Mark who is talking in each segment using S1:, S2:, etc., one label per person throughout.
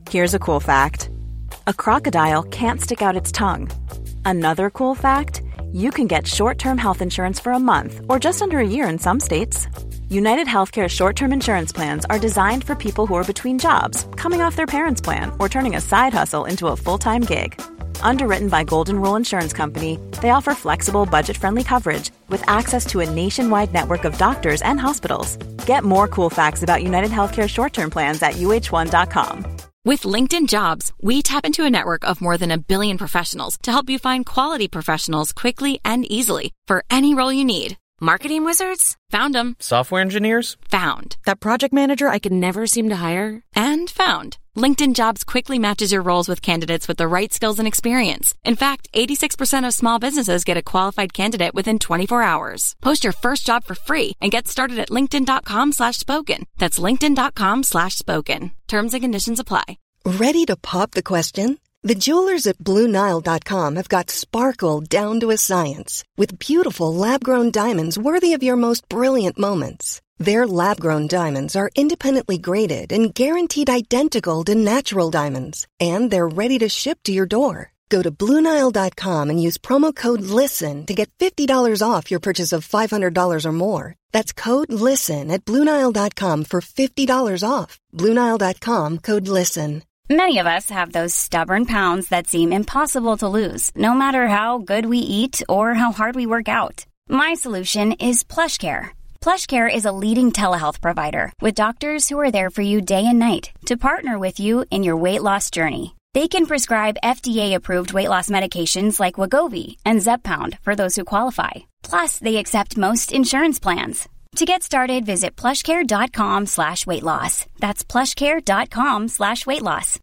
S1: Here's a cool fact. A crocodile can't stick out its tongue. Another cool fact, you can get short-term health insurance for a month or just under a year in some states. United Healthcare short-term insurance plans are designed for people who are between jobs, coming off their parents' plan, or turning a side hustle into a full-time gig. Underwritten by Golden Rule Insurance Company, they offer flexible, budget-friendly coverage with access to a nationwide network of doctors and hospitals. Get more cool facts about United Healthcare short-term plans at uh1.com.
S2: With LinkedIn Jobs, we tap into a network of more than 1 billion professionals to help you find quality professionals quickly and easily for any role you need. Marketing wizards? Found them.
S3: Software engineers?
S2: Found. That project manager I could never seem to hire? And found. LinkedIn Jobs quickly matches your roles with candidates with the right skills and experience. In fact, 86% of small businesses get a qualified candidate within 24 hours. Post your first job for free and get started at linkedin.com/spoken. That's linkedin.com/spoken. Terms and conditions apply.
S4: Ready to pop the question? The jewelers at BlueNile.com have got sparkle down to a science with beautiful lab-grown diamonds worthy of your most brilliant moments. Their lab-grown diamonds are independently graded and guaranteed identical to natural diamonds, and they're ready to ship to your door. Go to BlueNile.com and use promo code LISTEN to get $50 off your purchase of $500 or more. That's code LISTEN at BlueNile.com for $50 off. BlueNile.com, code LISTEN.
S5: Many of us have those stubborn pounds that seem impossible to lose, no matter how good we eat or how hard we work out. My solution is PlushCare. PlushCare is a leading telehealth provider with doctors who are there for you day and night to partner with you in your weight loss journey. They can prescribe FDA-approved weight loss medications like Wegovy and Zepbound for those who qualify. Plus, they accept most insurance plans. To get started, visit plushcare.com/weightloss. That's plushcare.com/weightloss.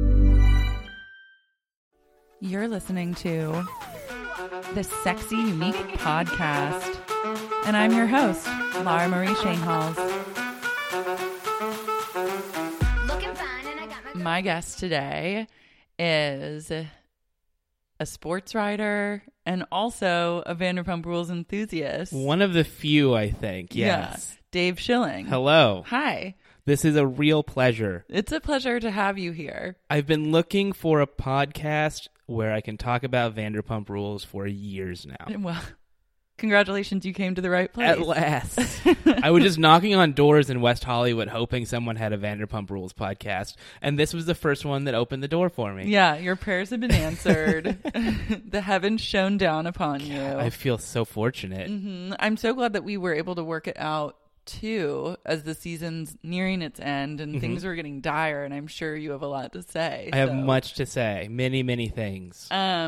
S6: You're listening to the Sexy Unique Podcast. And I'm your host, Lara Marie Shainhals. My guest today is a sports writer and also a Vanderpump Rules enthusiast.
S3: One of the few, I think. Yes.
S6: Yeah, Dave Schilling.
S3: Hello.
S6: Hi.
S3: This is a real pleasure.
S6: It's a pleasure to have you here.
S3: I've been looking for a podcast where I can talk about Vanderpump Rules for years now.
S6: Well, congratulations, you came to the right place.
S3: At last. I was just knocking on doors in West Hollywood hoping someone had a Vanderpump Rules podcast, and this was the first one that opened the door for me.
S6: Yeah, your prayers have been answered. The heavens shone down upon you.
S3: I feel so fortunate.
S6: Mm-hmm. I'm so glad that we were able to work it out, too, as the season's nearing its end and things were getting dire, and I'm sure you have a lot to say.
S3: I have much to say. Many, many things.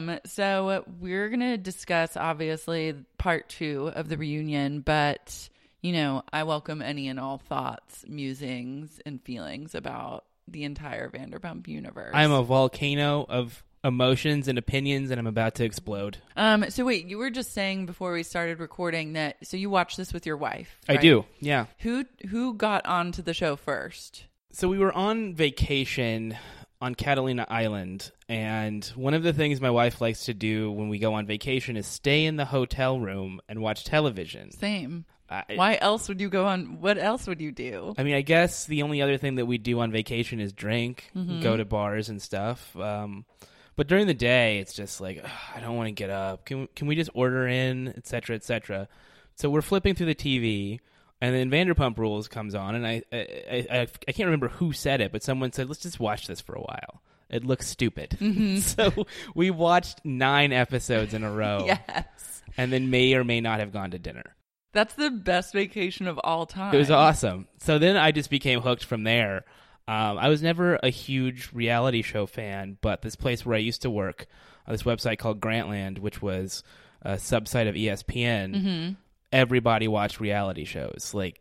S6: So we're going to discuss, obviously, part 2 of the reunion, but, you know, I welcome any and all thoughts, musings, and feelings about the entire Vanderpump universe.
S3: I'm a volcano of emotions and opinions, and I'm about to explode.
S6: So wait, you were just saying before we started recording that, so you watched this with your wife, right?
S3: I do, yeah.
S6: Who got onto the show first?
S3: So we were on vacation on Catalina Island, and one of the things my wife likes to do when we go on vacation is stay in the hotel room and watch television.
S6: Same. Why else would you go on? What else would you do?
S3: I mean, I guess the only other thing that we do on vacation is drink, go to bars and stuff. But during the day, it's just like, I don't want to get up. Can we just order in, et cetera, et cetera? So we're flipping through the TV, and then Vanderpump Rules comes on, and I can't remember who said it, but someone said, let's just watch this for a while. It looks stupid. So we watched 9 episodes in a row.
S6: Yes.
S3: And then may or may not have gone to dinner.
S6: That's the best vacation of all time.
S3: It was awesome. So then I just became hooked from there. I was never a huge reality show fan, but this place where I used to work, this website called Grantland, which was a subsite of ESPN, everybody watched reality shows. Like,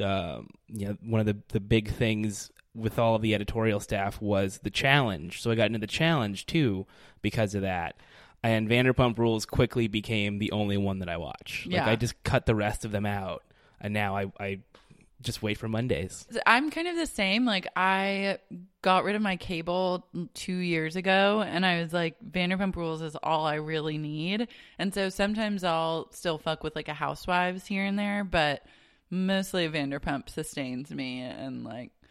S3: one of the big things with all of the editorial staff was the challenge. So I got into the challenge, too, because of that. And Vanderpump Rules quickly became the only one that I watch. Like, I just cut the rest of them out, and now I just wait for Mondays.
S6: I'm kind of the same. Like, I got rid of my cable 2 years ago, and I was like, Vanderpump Rules is all I really need. And so sometimes I'll still fuck with like a Housewives here and there, but mostly Vanderpump sustains me. And like,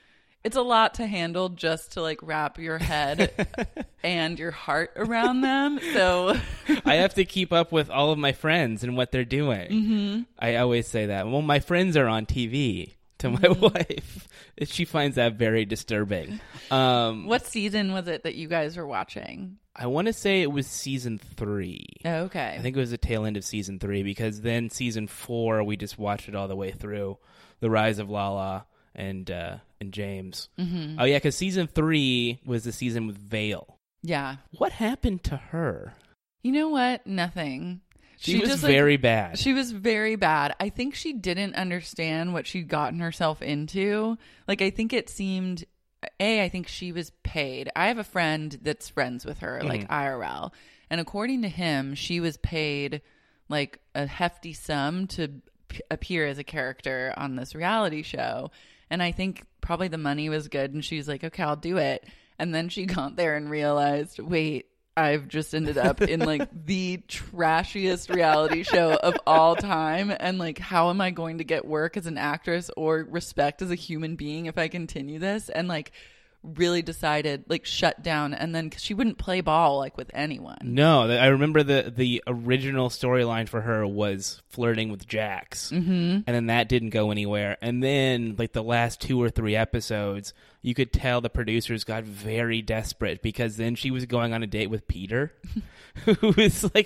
S6: It's a lot to handle just to like wrap your head and your heart around them. So
S3: I have to keep up with all of my friends and what they're doing. Mm-hmm. I always say that. Well, my friends are on TV to my wife. She finds that very disturbing.
S6: What season was it that you guys were watching?
S3: I want to say it was season 3.
S6: Oh, okay.
S3: I think it was the tail end of season 3 because then season 4 we just watched it all the way through. The Rise of Lala and James. Mm-hmm. Oh yeah, because season 3 was the season with Vale.
S6: Yeah.
S3: What happened to her?
S6: You know what? Nothing.
S3: She was very bad.
S6: She was very bad. I think she didn't understand what she'd gotten herself into. Like, I think it seemed, I think she was paid. I have a friend that's friends with her, like IRL. And according to him, she was paid like a hefty sum to appear as a character on this reality show. And I think probably the money was good. And she's like, okay, I'll do it. And then she got there and realized, wait, I've just ended up in like the trashiest reality show of all time. And like, how am I going to get work as an actress or respect as a human being if I continue this? And like really decided like shut down. And then 'cause she wouldn't play ball like with anyone.
S3: No, I remember the original storyline for her was flirting with Jax. Mm-hmm. And then that didn't go anywhere. And then like the last 2 or 3 episodes, you could tell the producers got very desperate because then she was going on a date with Peter, who was like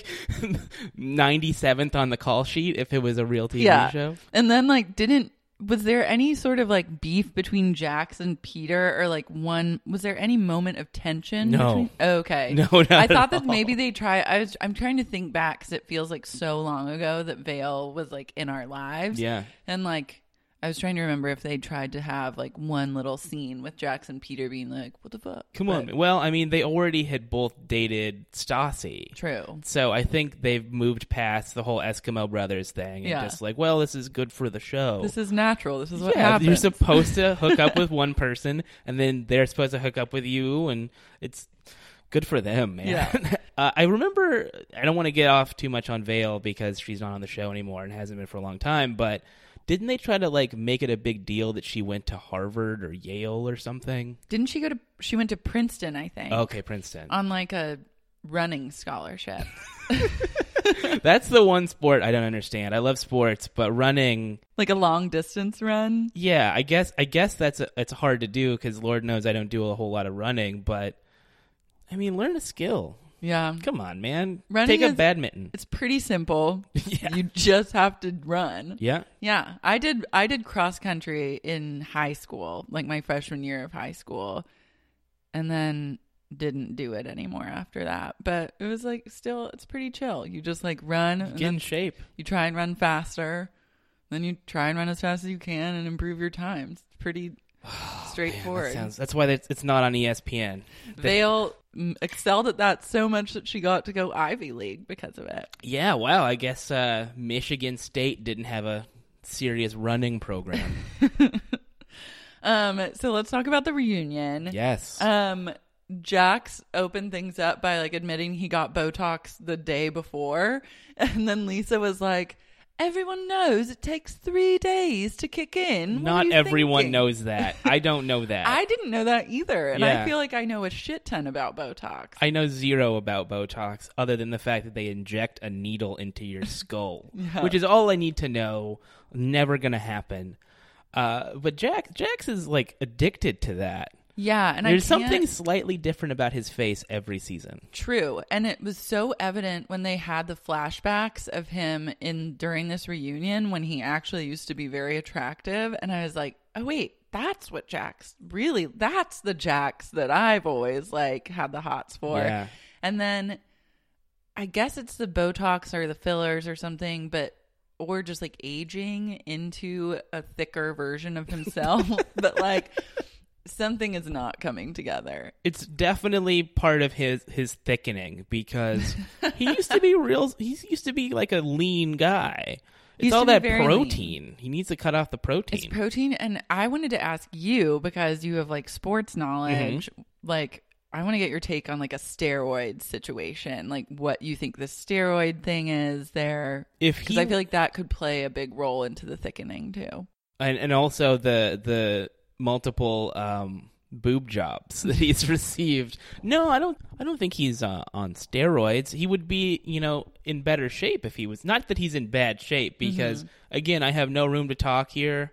S3: 97th on the call sheet if it was a real TV show.
S6: And then like was there any sort of like beef between Jax and Peter or like was there any moment of tension?
S3: No.
S6: Okay.
S3: No, not
S6: I thought
S3: at
S6: that
S3: all.
S6: maybe they I'm trying to think back because it feels like so long ago that Vale was like in our lives.
S3: Yeah.
S6: And like, I was trying to remember if they tried to have like one little scene with Jax and Peter being like, what the fuck?
S3: Come on. Well, I mean, they already had both dated Stassi.
S6: True.
S3: So I think they've moved past the whole Eskimo Brothers thing and just like, well, this is good for the show.
S6: This is natural. This is what happens.
S3: You're supposed to hook up with one person and then they're supposed to hook up with you and it's good for them, man.
S6: Yeah.
S3: I remember, I don't want to get off too much on Vale because she's not on the show anymore and hasn't been for a long time, but didn't they try to like make it a big deal that she went to Harvard or Yale or something?
S6: Didn't she she went to Princeton, I think.
S3: Okay, Princeton.
S6: On like a running scholarship.
S3: That's the one sport I don't understand. I love sports, but running,
S6: like a long distance run.
S3: Yeah, I guess it's hard to do because Lord knows I don't do a whole lot of running, but I mean, learn a skill.
S6: Yeah.
S3: Come on, man.
S6: Running
S3: Take up badminton.
S6: It's pretty simple.
S3: Yeah.
S6: You just have to run.
S3: Yeah.
S6: Yeah. I did cross country in high school, like my freshman year of high school, and then didn't do it anymore after that. But it was like still it's pretty chill. You just like run.
S3: Get in shape.
S6: You try and run faster. Then you try and run as fast as you can and improve your times. It's pretty straightforward.
S3: Man, that's why it's not on ESPN.
S6: Vale excelled at that so much that she got to go Ivy League because of it.
S3: Yeah, wow. I guess Michigan State didn't have a serious running program.
S6: So let's talk about the reunion.
S3: Yes.
S6: Jax opened things up by like admitting he got Botox the day before, and then Lisa was like, everyone knows it takes 3 days to kick in.
S3: Not everyone knows that. I don't know that.
S6: I didn't know that either. And
S3: Yeah.
S6: I feel like I know a shit ton about Botox.
S3: I know zero about Botox other than the fact that they inject a needle into your skull, which is all I need to know. Never going to happen. But Jax is like addicted to that.
S6: Yeah. And
S3: there's something slightly different about his face every season.
S6: True. And it was so evident when they had the flashbacks of him during this reunion when he actually used to be very attractive. And I was like, oh, wait, that's what that's the Jax that I've always like had the hots for.
S3: Yeah.
S6: And then I guess it's the Botox or the fillers or something, or just like aging into a thicker version of himself. But like, something is not coming together.
S3: It's definitely part of his thickening because he used to be like a lean guy. It's all that protein. Lean. He needs to cut off the protein.
S6: It's protein. And I wanted to ask you, because you have like sports knowledge, like I want to get your take on like a steroid situation, like what you think the steroid thing is there. Because I feel like that could play a big role into the thickening too.
S3: And also the multiple boob jobs that he's received. No, I don't think he's on steroids. He would be, in better shape if he was. Not that he's in bad shape, because again, I have no room to talk here.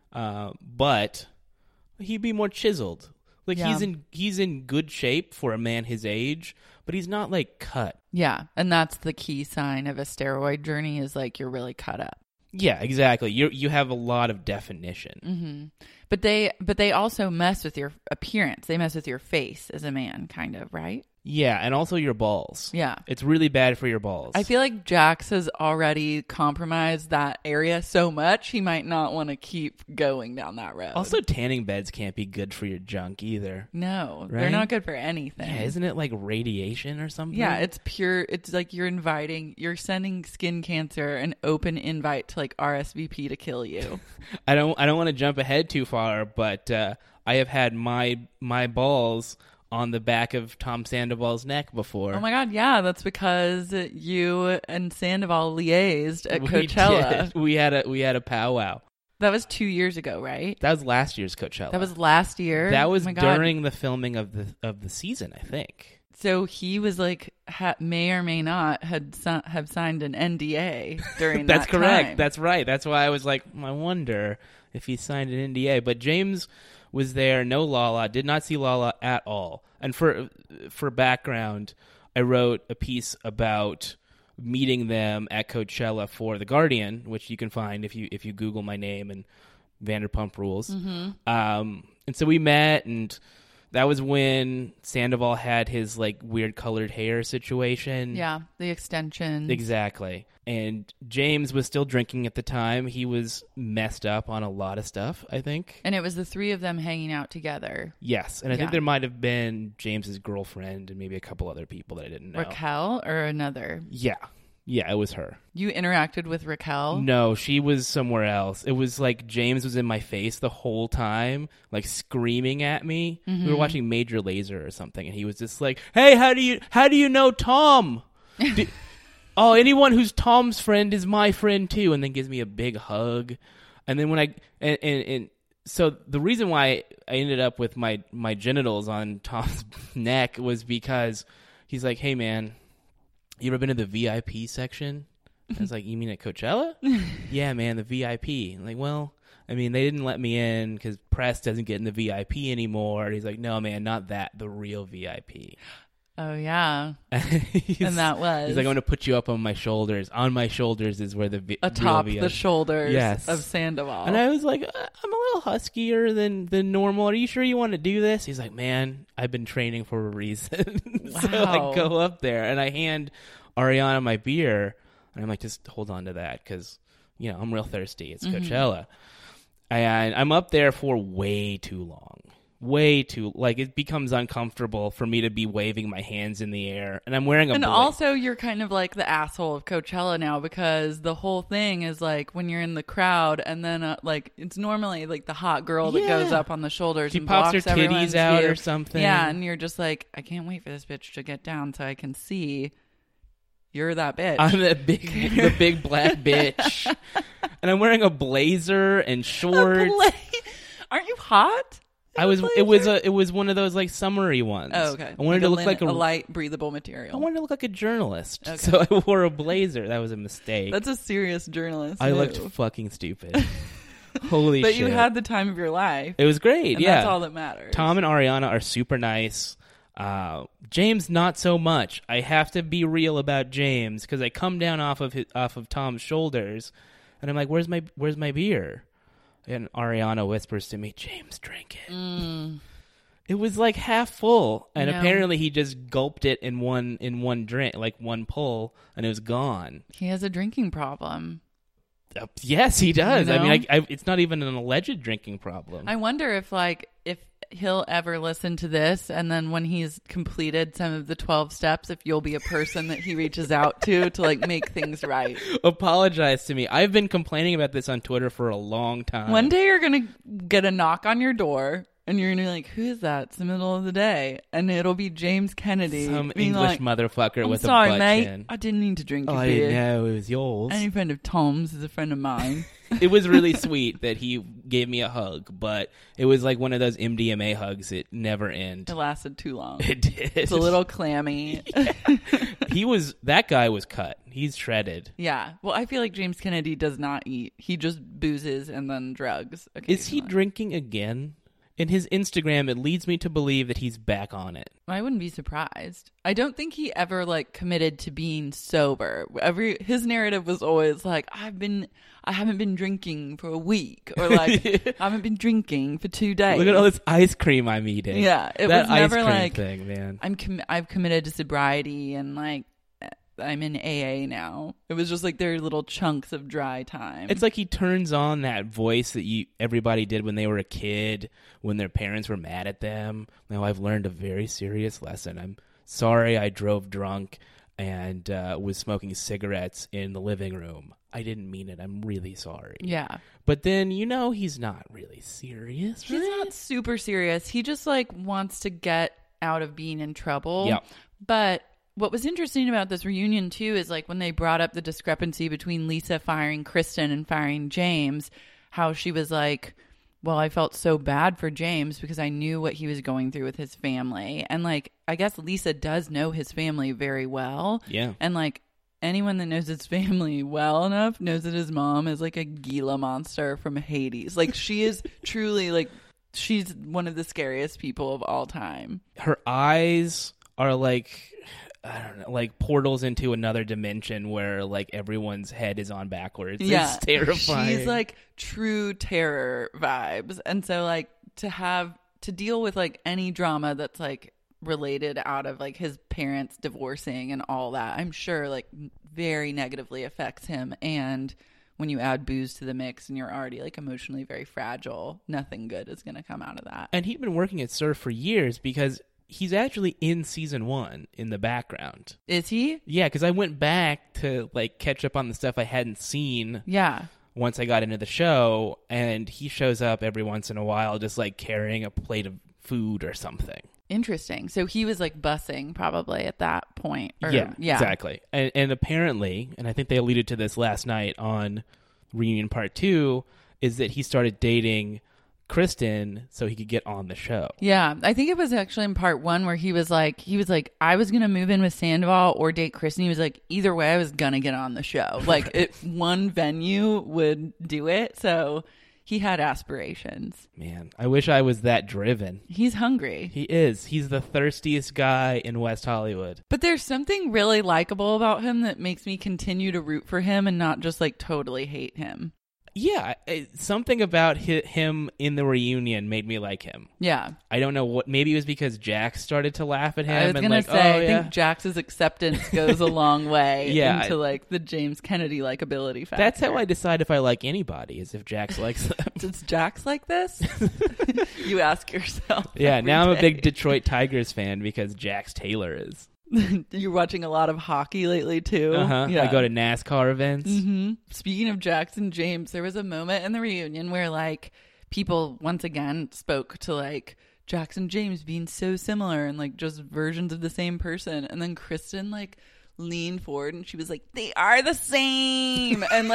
S3: But he'd be more chiseled. Like he's in good shape for a man his age, but he's not like cut.
S6: Yeah, and that's the key sign of a steroid journey is like you're really cut up.
S3: Yeah, exactly. You have a lot of definition.
S6: Mm-hmm. But they also mess with your appearance. They mess with your face as a man, kind of, right?
S3: Yeah, and also your balls.
S6: Yeah.
S3: It's really bad for your balls.
S6: I feel like Jax has already compromised that area so much, he might not want to keep going down that road.
S3: Also, tanning beds can't be good for your junk either.
S6: No,
S3: right?
S6: They're not good for anything.
S3: Yeah, isn't it like radiation or something?
S6: Yeah, it's pure. It's like you're sending skin cancer an open invite to like RSVP to kill you.
S3: I don't want to jump ahead too far, but I have had my balls on the back of Tom Sandoval's neck before.
S6: Oh my God, yeah, that's because you and Sandoval liaised at Coachella.
S3: We had a powwow.
S6: That was 2 years ago, right?
S3: That was last year's Coachella.
S6: That was last year.
S3: That was during the filming of the season, I think.
S6: So he was like, may or may not have signed an NDA during
S3: That's
S6: that
S3: correct.
S6: time.
S3: That's right. That's why I was like, I wonder if he signed an NDA. But James was there, no Lala, did not see Lala at all. And for background, I wrote a piece about meeting them at Coachella for The Guardian, which you can find if you Google my name and Vanderpump Rules. Mm-hmm. And so we met, and that was when Sandoval had his like weird colored hair situation.
S6: Yeah, the extension.
S3: Exactly. And James was still drinking at the time. He was messed up on a lot of stuff, I think.
S6: And it was the three of them hanging out together.
S3: Yes. And I think there might have been James's girlfriend and maybe a couple other people that I didn't know.
S6: Raquel or another?
S3: Yeah. Yeah, it was her.
S6: You interacted with Raquel?
S3: No, she was somewhere else. It was like James was in my face the whole time, like screaming at me. Mm-hmm. We were watching Major Lazer or something, and he was just like, "Hey, how do you know Tom? Oh, anyone who's Tom's friend is my friend too." And then gives me a big hug. And then when so the reason why I ended up with my genitals on Tom's neck was because he's like, "Hey, man, you ever been to the VIP section?" I was like, "You mean at Coachella?" "Yeah, man, the VIP." I'm like, "Well, I mean, they didn't let me in because press doesn't get in the VIP anymore." And he's like, "No, man, not that. The real VIP."
S6: Oh, yeah. And that was?
S3: He's like, "I'm going to put you up on my shoulders. On my shoulders is where the
S6: atop
S3: real VIP.
S6: The shoulders
S3: yes.
S6: of Sandoval."
S3: And I was like, "I'm a little huskier than normal. Are you sure you want to do this?" He's like, "Man, I've been training for a reason."
S6: Wow.
S3: So I go up there and I hand Ariana my beer, and I'm like, "Just hold on to that because, I'm real thirsty. It's Coachella." And I'm up there for way too long. It becomes uncomfortable for me to be waving my hands in the air, and I'm wearing a
S6: And also you're kind of like the asshole of Coachella now, because the whole thing is like when you're in the crowd, and then like it's normally like the hot girl that goes up on the shoulders
S3: she
S6: and
S3: pops
S6: blocks
S3: her titties
S6: everyone's
S3: out
S6: view.
S3: or something.
S6: Yeah, and you're just like, I can't wait for this bitch to get down so I can see you're that bitch.
S3: I'm the big black bitch, and I'm wearing a blazer and shorts.
S6: Aren't you hot?
S3: It was one of those like summery ones.
S6: Oh, okay.
S3: I wanted to look like
S6: a light, breathable material.
S3: I wanted to look like a journalist,
S6: okay.
S3: so I wore a blazer. That was a mistake.
S6: That's a serious journalist.
S3: I looked fucking stupid. Holy shit!
S6: But you had the time of your life.
S3: It was great.
S6: And
S3: yeah,
S6: that's all that matters.
S3: Tom and Ariana are super nice. James, not so much. I have to be real about James because I come down off of Tom's shoulders, and I'm like, "Where's my beer?" And Ariana whispers to me, "James, drink it." It was like half full, and apparently he just gulped it in one drink, like one pull, and it was gone.
S6: He has a drinking problem.
S3: Yes, he does. I mean, it's not even an alleged drinking problem.
S6: I wonder if he'll ever listen to this, and then when he's completed some of the 12 steps, if you'll be a person that he reaches out to like make things right.
S3: Apologize to me. I've been complaining about this on Twitter for a long time.
S6: One day you're going to get a knock on your door, and you're gonna be like, who is that? It's the middle of the day, and it'll be James Kennedy,
S3: Some
S6: being
S3: English
S6: like,
S3: motherfucker
S6: I'm
S3: with
S6: sorry,
S3: a butt
S6: mate.
S3: chin.
S6: I didn't need to drink your
S3: I
S6: beer.
S3: didn't know it was yours.
S6: Any friend of Tom's is a friend of mine.
S3: It was really sweet that he gave me a hug, but it was like one of those MDMA hugs. It never ended.
S6: It lasted too long.
S3: It did.
S6: It's a little clammy.
S3: That guy was cut. He's shredded.
S6: Yeah. Well, I feel like James Kennedy does not eat. He just boozes and then drugs.
S3: Is he drinking again? In his Instagram, it leads me to believe that he's back on it.
S6: I wouldn't be surprised. I don't think he ever committed to being sober. His narrative was always like, I haven't been drinking for a week, or like I haven't been drinking for 2 days.
S3: Look at all this ice cream I'm eating.
S6: Yeah, it
S3: that
S6: was never
S3: ice cream
S6: like
S3: thing, man.
S6: I've committed to sobriety and like I'm in AA now. It was just like there are little chunks of dry time.
S3: It's like he turns on that voice that everybody did when they were a kid, when their parents were mad at them. Now I've learned a very serious lesson. I'm sorry I drove drunk and was smoking cigarettes in the living room. I didn't mean it. I'm really sorry.
S6: Yeah.
S3: But then, he's not really serious, right?
S6: He's not super serious. He just wants to get out of being in trouble.
S3: Yep.
S6: But what was interesting about this reunion, too, is when they brought up the discrepancy between Lisa firing Kristen and firing James, how she was like, well, I felt so bad for James because I knew what he was going through with his family. And I guess Lisa does know his family very well.
S3: Yeah.
S6: And anyone that knows his family well enough knows that his mom is a Gila monster from Hades. She is truly she's one of the scariest people of all time.
S3: Her eyes are I don't know, portals into another dimension where everyone's head is on backwards.
S6: Yeah.
S3: It's terrifying.
S6: She's true terror vibes. And so to deal with any drama that's related out of his parents divorcing and all that, I'm sure very negatively affects him. And when you add booze to the mix and you're already emotionally very fragile, nothing good is going to come out of that.
S3: And he'd been working at SUR for years because he's actually in season 1 in the background.
S6: Is he?
S3: Yeah, because I went back to catch up on the stuff I hadn't seen.
S6: Yeah.
S3: Once I got into the show, and he shows up every once in a while just carrying a plate of food or something.
S6: Interesting. So he was bussing probably at that point.
S3: Yeah, exactly. And apparently, and I think they alluded to this last night on Reunion Part 2, is that he started dating Kristen so he could get on the show.
S6: Yeah, I think it was actually in part 1 where he was like, I was gonna move in with Sandoval or date Kristen. He was like, either way, I was gonna get on the show. One venue would do it. So he had aspirations.
S3: Man, I wish I was that driven.
S6: He's hungry.
S3: He is. He's the thirstiest guy in West Hollywood.
S6: But there's something really likable about him that makes me continue to root for him and not just totally hate him.
S3: Yeah, something about him in the reunion made me like him.
S6: Yeah.
S3: I don't know what. Maybe it was because Jax started to laugh at him.
S6: I was going to say, I think Jax's acceptance goes a long way into the James Kennedy likability factor.
S3: That's how I decide if I like anybody, is if Jax likes them.
S6: Does Jax like this? You ask yourself.
S3: Yeah, now I'm a big Detroit Tigers fan because Jax Taylor is.
S6: You're watching a lot of hockey lately too.
S3: Yeah. I go to NASCAR events.
S6: Mm-hmm. Speaking of Jax and James, there was a moment in the reunion where people once again spoke to Jax and James being so similar and just versions of the same person, and then Kristen leaned forward and she was like, they are the same. And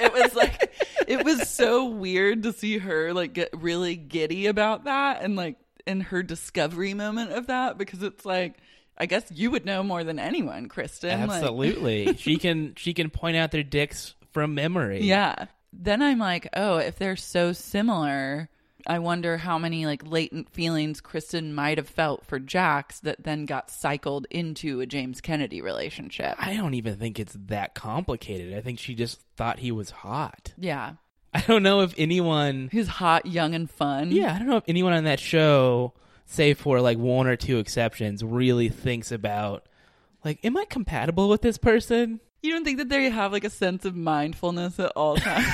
S6: it was so weird to see her get really giddy about that and in her discovery moment of that, because it's I guess you would know more than anyone, Kristen.
S3: Absolutely. she can point out their dicks from memory.
S6: Yeah. Then I'm if they're so similar, I wonder how many latent feelings Kristen might have felt for Jax that then got cycled into a James Kennedy relationship.
S3: I don't even think it's that complicated. I think she just thought he was hot.
S6: Yeah.
S3: I don't know if anyone...
S6: Who's hot, young, and fun.
S3: Yeah, I don't know if anyone on that show, save for one or two exceptions, really thinks about, am I compatible with this person?
S6: You don't think that they have a sense of mindfulness at all times?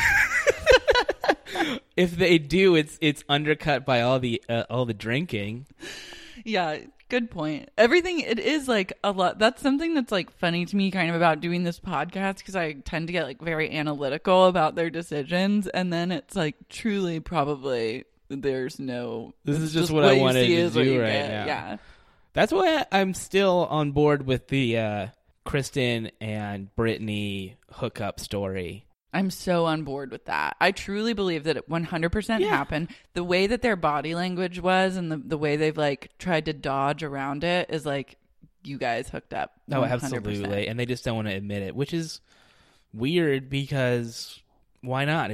S3: If they do, it's undercut by all the drinking.
S6: Yeah, good point. Everything, it is a lot. That's something that's funny to me kind of about doing this podcast, because I tend to get very analytical about their decisions, and then it's truly probably there's no.
S3: This is just
S6: what
S3: what I
S6: you
S3: wanted
S6: see
S3: to
S6: is what
S3: do
S6: you
S3: right
S6: get.
S3: now.
S6: Yeah.
S3: That's why I'm still on board with the Kristen and Brittany hookup story.
S6: I'm so on board with that. I truly believe that it 100% happened. The way that their body language was and the way they've like tried to dodge around it is like, you guys hooked up. 100%.
S3: Oh, absolutely. And they just don't want to admit it, which is weird because why not?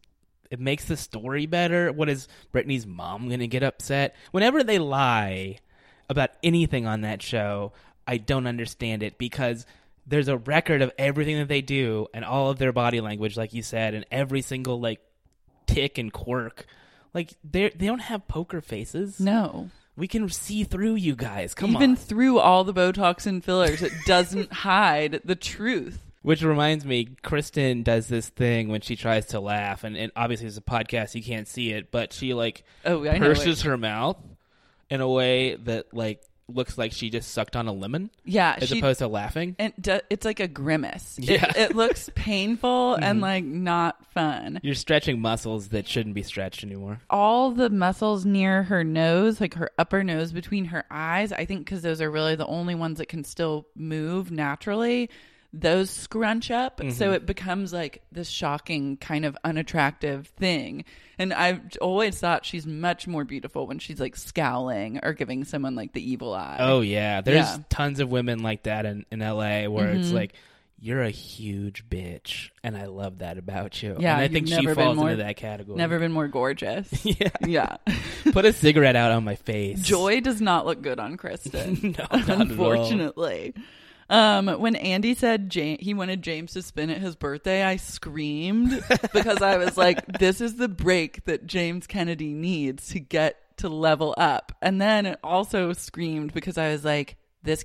S3: It makes the story better. What is Brittany's mom going to get upset? Whenever they lie about anything on that show, I don't understand it because there's a record of everything that they do and all of their body language, like you said, and every single like tick and quirk. Like they don't have poker faces.
S6: No.
S3: We can see through you guys. Come on.
S6: Even through all the Botox and fillers, it doesn't hide the truth.
S3: Which reminds me, Kristen does this thing when she tries to laugh, and obviously it's a podcast, you can't see it, but she like purses her mouth in a way that like looks like she just sucked on a lemon.
S6: Yeah,
S3: as opposed to laughing.
S6: And it's like a grimace.
S3: Yeah.
S6: It looks painful and like not fun.
S3: You're stretching muscles that shouldn't be stretched anymore.
S6: All the muscles near her nose, like her upper nose between her eyes, I think because those are really the only ones that can still move naturally, those scrunch up. So it becomes like this shocking kind of unattractive thing. And I've always thought she's much more beautiful when she's like scowling or giving someone like the evil eye.
S3: Oh yeah, there's tons of women like that in LA where it's like, you're a huge bitch and I love that about you.
S6: Yeah,
S3: and I think she falls into that category.
S6: Never been more gorgeous. Yeah.
S3: Put a cigarette out on my face.
S6: Joy does not look good on Kristen.
S3: No, not
S6: unfortunately. When Andy said he wanted James to spin at his birthday, I screamed because I was like, this is the break that James Kennedy needs to get to level up. And then it also screamed because I was like,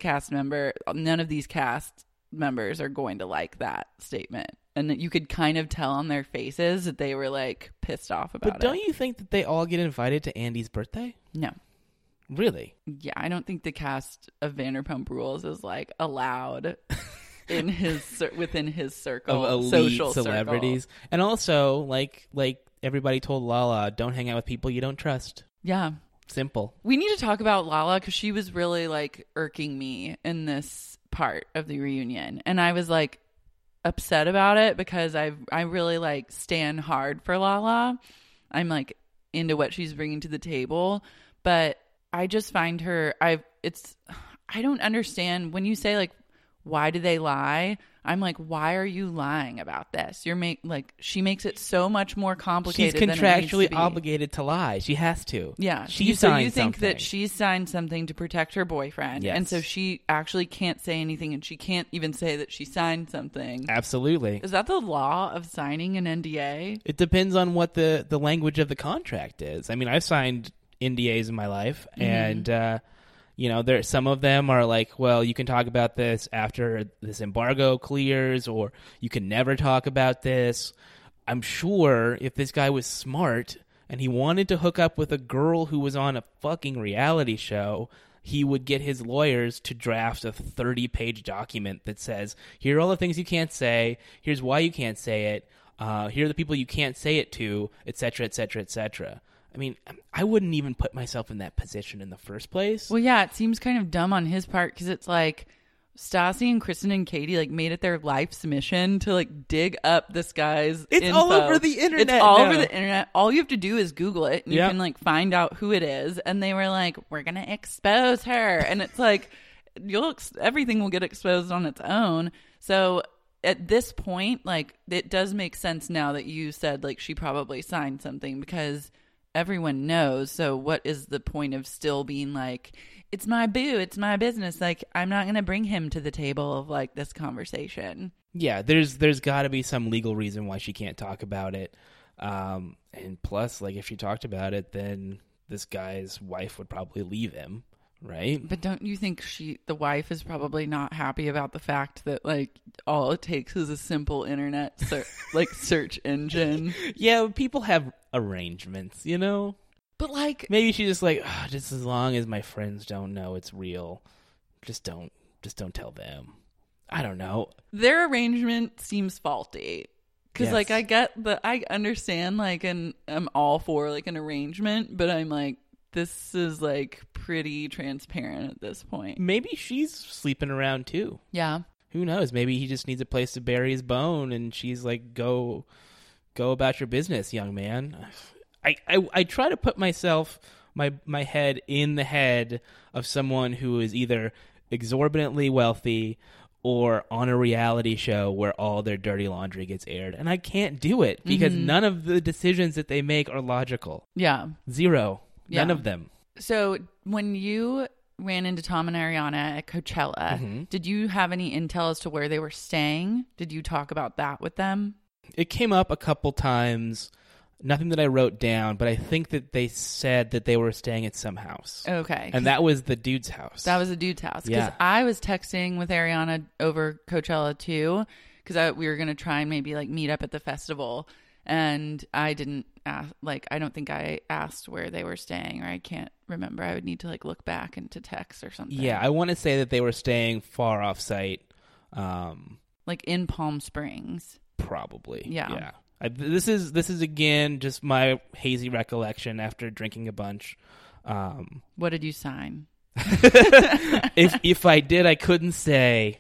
S6: none of these cast members are going to like that statement. And that you could kind of tell on their faces that they were like pissed off about it.
S3: But don't you think that they all get invited to Andy's birthday?
S6: No.
S3: Really?
S6: Yeah, I don't think the cast of Vanderpump Rules is like allowed within his circle
S3: of elite
S6: social
S3: celebrities.
S6: Circle.
S3: And also, like everybody told Lala, don't hang out with people you don't trust.
S6: Yeah.
S3: Simple.
S6: We need to talk about Lala because she was really like irking me in this part of the reunion. And I was like upset about it because I really like stand hard for Lala. I'm like into what she's bringing to the table. But I just find her, I don't understand when you say like, why do they lie? I'm like, why are you lying about this? She makes it so much more complicated.
S3: She's contractually obligated to lie. She has to.
S6: Yeah.
S3: So you
S6: think that she signed something to protect her boyfriend.
S3: Yes.
S6: And so she actually can't say anything and she can't even say that she signed something.
S3: Absolutely.
S6: Is that the law of signing an NDA?
S3: It depends on what the language of the contract is. I mean, I've signed NDAs in my life, and there some of them are like, well, you can talk about this after this embargo clears, or you can never talk about this. I'm sure if this guy was smart and he wanted to hook up with a girl who was on a fucking reality show, he would get his lawyers to draft a 30-page document that says, here are all the things you can't say, here's why you can't say it, here are the people you can't say it to, etc., etc., etc. I mean, I wouldn't even put myself in that position in the first place.
S6: Well, yeah, it seems kind of dumb on his part because it's like Stassi and Kristen and Katie like made it their life's mission to like dig up this guy's info.
S3: All over the internet.
S6: It's all over the internet. All you have to do is Google it and you can like find out who it is. And they were like, we're going to expose her. And it's like, everything will get exposed on its own. So at this point, like it does make sense now that you said like she probably signed something because everyone knows. So what is the point of still being like, it's my boo, it's my business, like I'm not going to bring him to the table of like this conversation.
S3: Yeah, there's got to be some legal reason why she can't talk about it. And plus, like if she talked about it, then this guy's wife would probably leave him, right?
S6: But don't you think the wife is probably not happy about the fact that like all it takes is a simple internet search engine?
S3: Yeah, people have arrangements, you know?
S6: But like
S3: maybe she's just like, just as long as my friends don't know it's real, just don't tell them. I don't know.
S6: Their arrangement seems faulty Because
S3: Yes.
S6: like I understand like, and I'm all for like an arrangement, but I'm like, this is like pretty transparent at this point.
S3: Maybe she's sleeping around too.
S6: Yeah.
S3: Who knows? Maybe he just needs a place to bury his bone, and she's like, "Go about your business, young man." I try to put myself, my head in the head of someone who is either exorbitantly wealthy or on a reality show where all their dirty laundry gets aired, and I can't do it because none of the decisions that they make are logical.
S6: Yeah.
S3: Zero. None
S6: Yeah.
S3: of them.
S6: So when you ran into Tom and Ariana at Coachella, did you have any intel as to where they were staying? Did you talk about that with them?
S3: It came up a couple times. Nothing that I wrote down, but I think that they said that they were staying at some house.
S6: Okay.
S3: And that was the dude's house.
S6: That was a dude's house. Because
S3: Yeah.
S6: I was texting with Ariana over Coachella too, because we were going to try and maybe like meet up at the festival. And I didn't ask, like, I don't think I asked where they were staying, or I can't remember. I would need to like look back into text or something.
S3: Yeah, I want to say that they were staying far off site.
S6: Like in Palm Springs.
S3: Probably.
S6: Yeah.
S3: This is again just my hazy recollection after drinking a bunch.
S6: What did you sign?
S3: If I did, I couldn't say.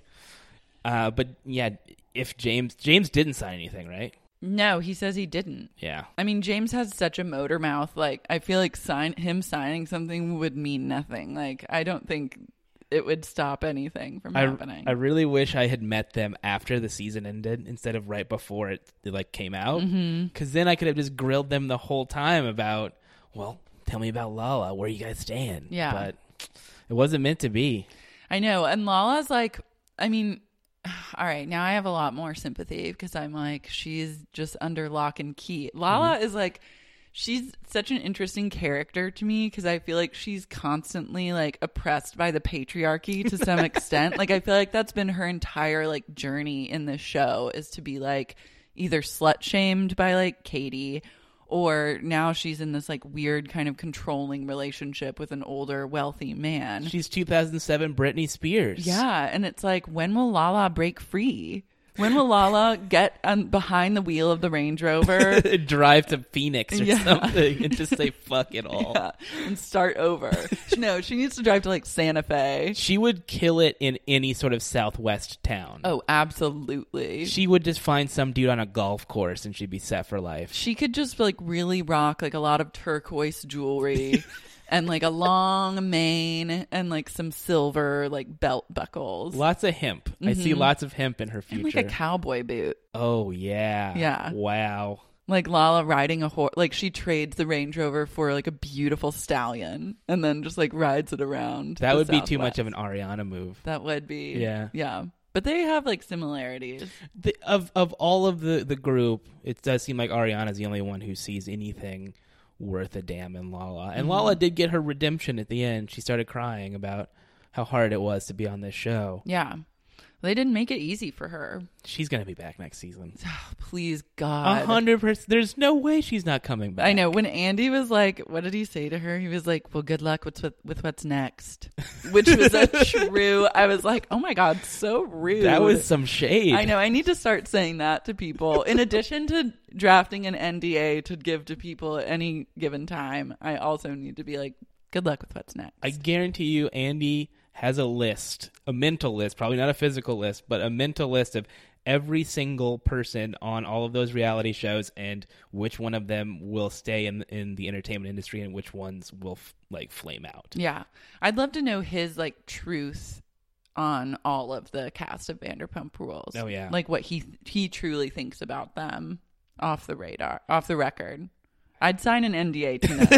S3: But yeah, if James didn't sign anything, right?
S6: No, he says he didn't.
S3: Yeah.
S6: I mean, James has such a motor mouth. Like, I feel like him signing something would mean nothing. Like, I don't think it would stop anything from happening.
S3: I really wish I had met them after the season ended instead of right before it like came out. Because then I could have just grilled them the whole time about, well, tell me about Lala. Where are you guys staying?
S6: Yeah.
S3: But it wasn't meant to be.
S6: I know. And Lala's like, I mean, all right, now I have a lot more sympathy because I'm like, she's just under lock and key. Lala is like, she's such an interesting character to me because I feel like she's constantly like oppressed by the patriarchy to some extent. Like, I feel like that's been her entire like journey in this show, is to be like either slut shamed by like Katie, or now she's in this like weird kind of controlling relationship with an older wealthy man.
S3: She's 2007 Britney Spears.
S6: Yeah, and it's like, when will Lala break free? When will Lala get behind the wheel of the Range Rover?
S3: Drive to Phoenix or something and just say fuck it all.
S6: Yeah, and start over. No, she needs to drive to like Santa Fe.
S3: She would kill it in any sort of Southwest town.
S6: Oh, absolutely.
S3: She would just find some dude on a golf course and she'd be set for life.
S6: She could just like really rock like a lot of turquoise jewelry and like a long mane and like some silver like belt buckles.
S3: Lots of hemp. I see lots of hemp in her
S6: And
S3: future.
S6: like a cowboy boot.
S3: Oh, yeah.
S6: Yeah.
S3: Wow.
S6: Like Lala riding a horse. Like she trades the Range Rover for like a beautiful stallion and then just like rides it around.
S3: That
S6: the
S3: would be too
S6: Southwest.
S3: much of an Ariana move.
S6: That would be.
S3: Yeah.
S6: Yeah. But they have like similarities.
S3: Of all of the group, it does seem like Ariana's the only one who sees anything worth a damn in Lala. And Lala did get her redemption at the end. She started crying about how hard it was to be on this show.
S6: Yeah. They didn't make it easy for her.
S3: She's going to be back next season.
S6: Please, God.
S3: 100%. There's no way she's not coming back.
S6: I know. When Andy was like, what did he say to her? He was like, well, good luck with what's next. Which was a true, I was like, oh my God, so rude.
S3: That was some shade.
S6: I know. I need to start saying that to people. In addition to drafting an NDA to give to people at any given time, I also need to be like, good luck with what's next.
S3: I guarantee you Andy has a list, a mental list, probably not a physical list, but a mental list of every single person on all of those reality shows and which one of them will stay in the entertainment industry and which ones will flame out.
S6: Yeah. I'd love to know his like truth on all of the cast of Vanderpump Rules.
S3: Oh, yeah.
S6: Like what he truly thinks about them off the record. I'd sign an NDA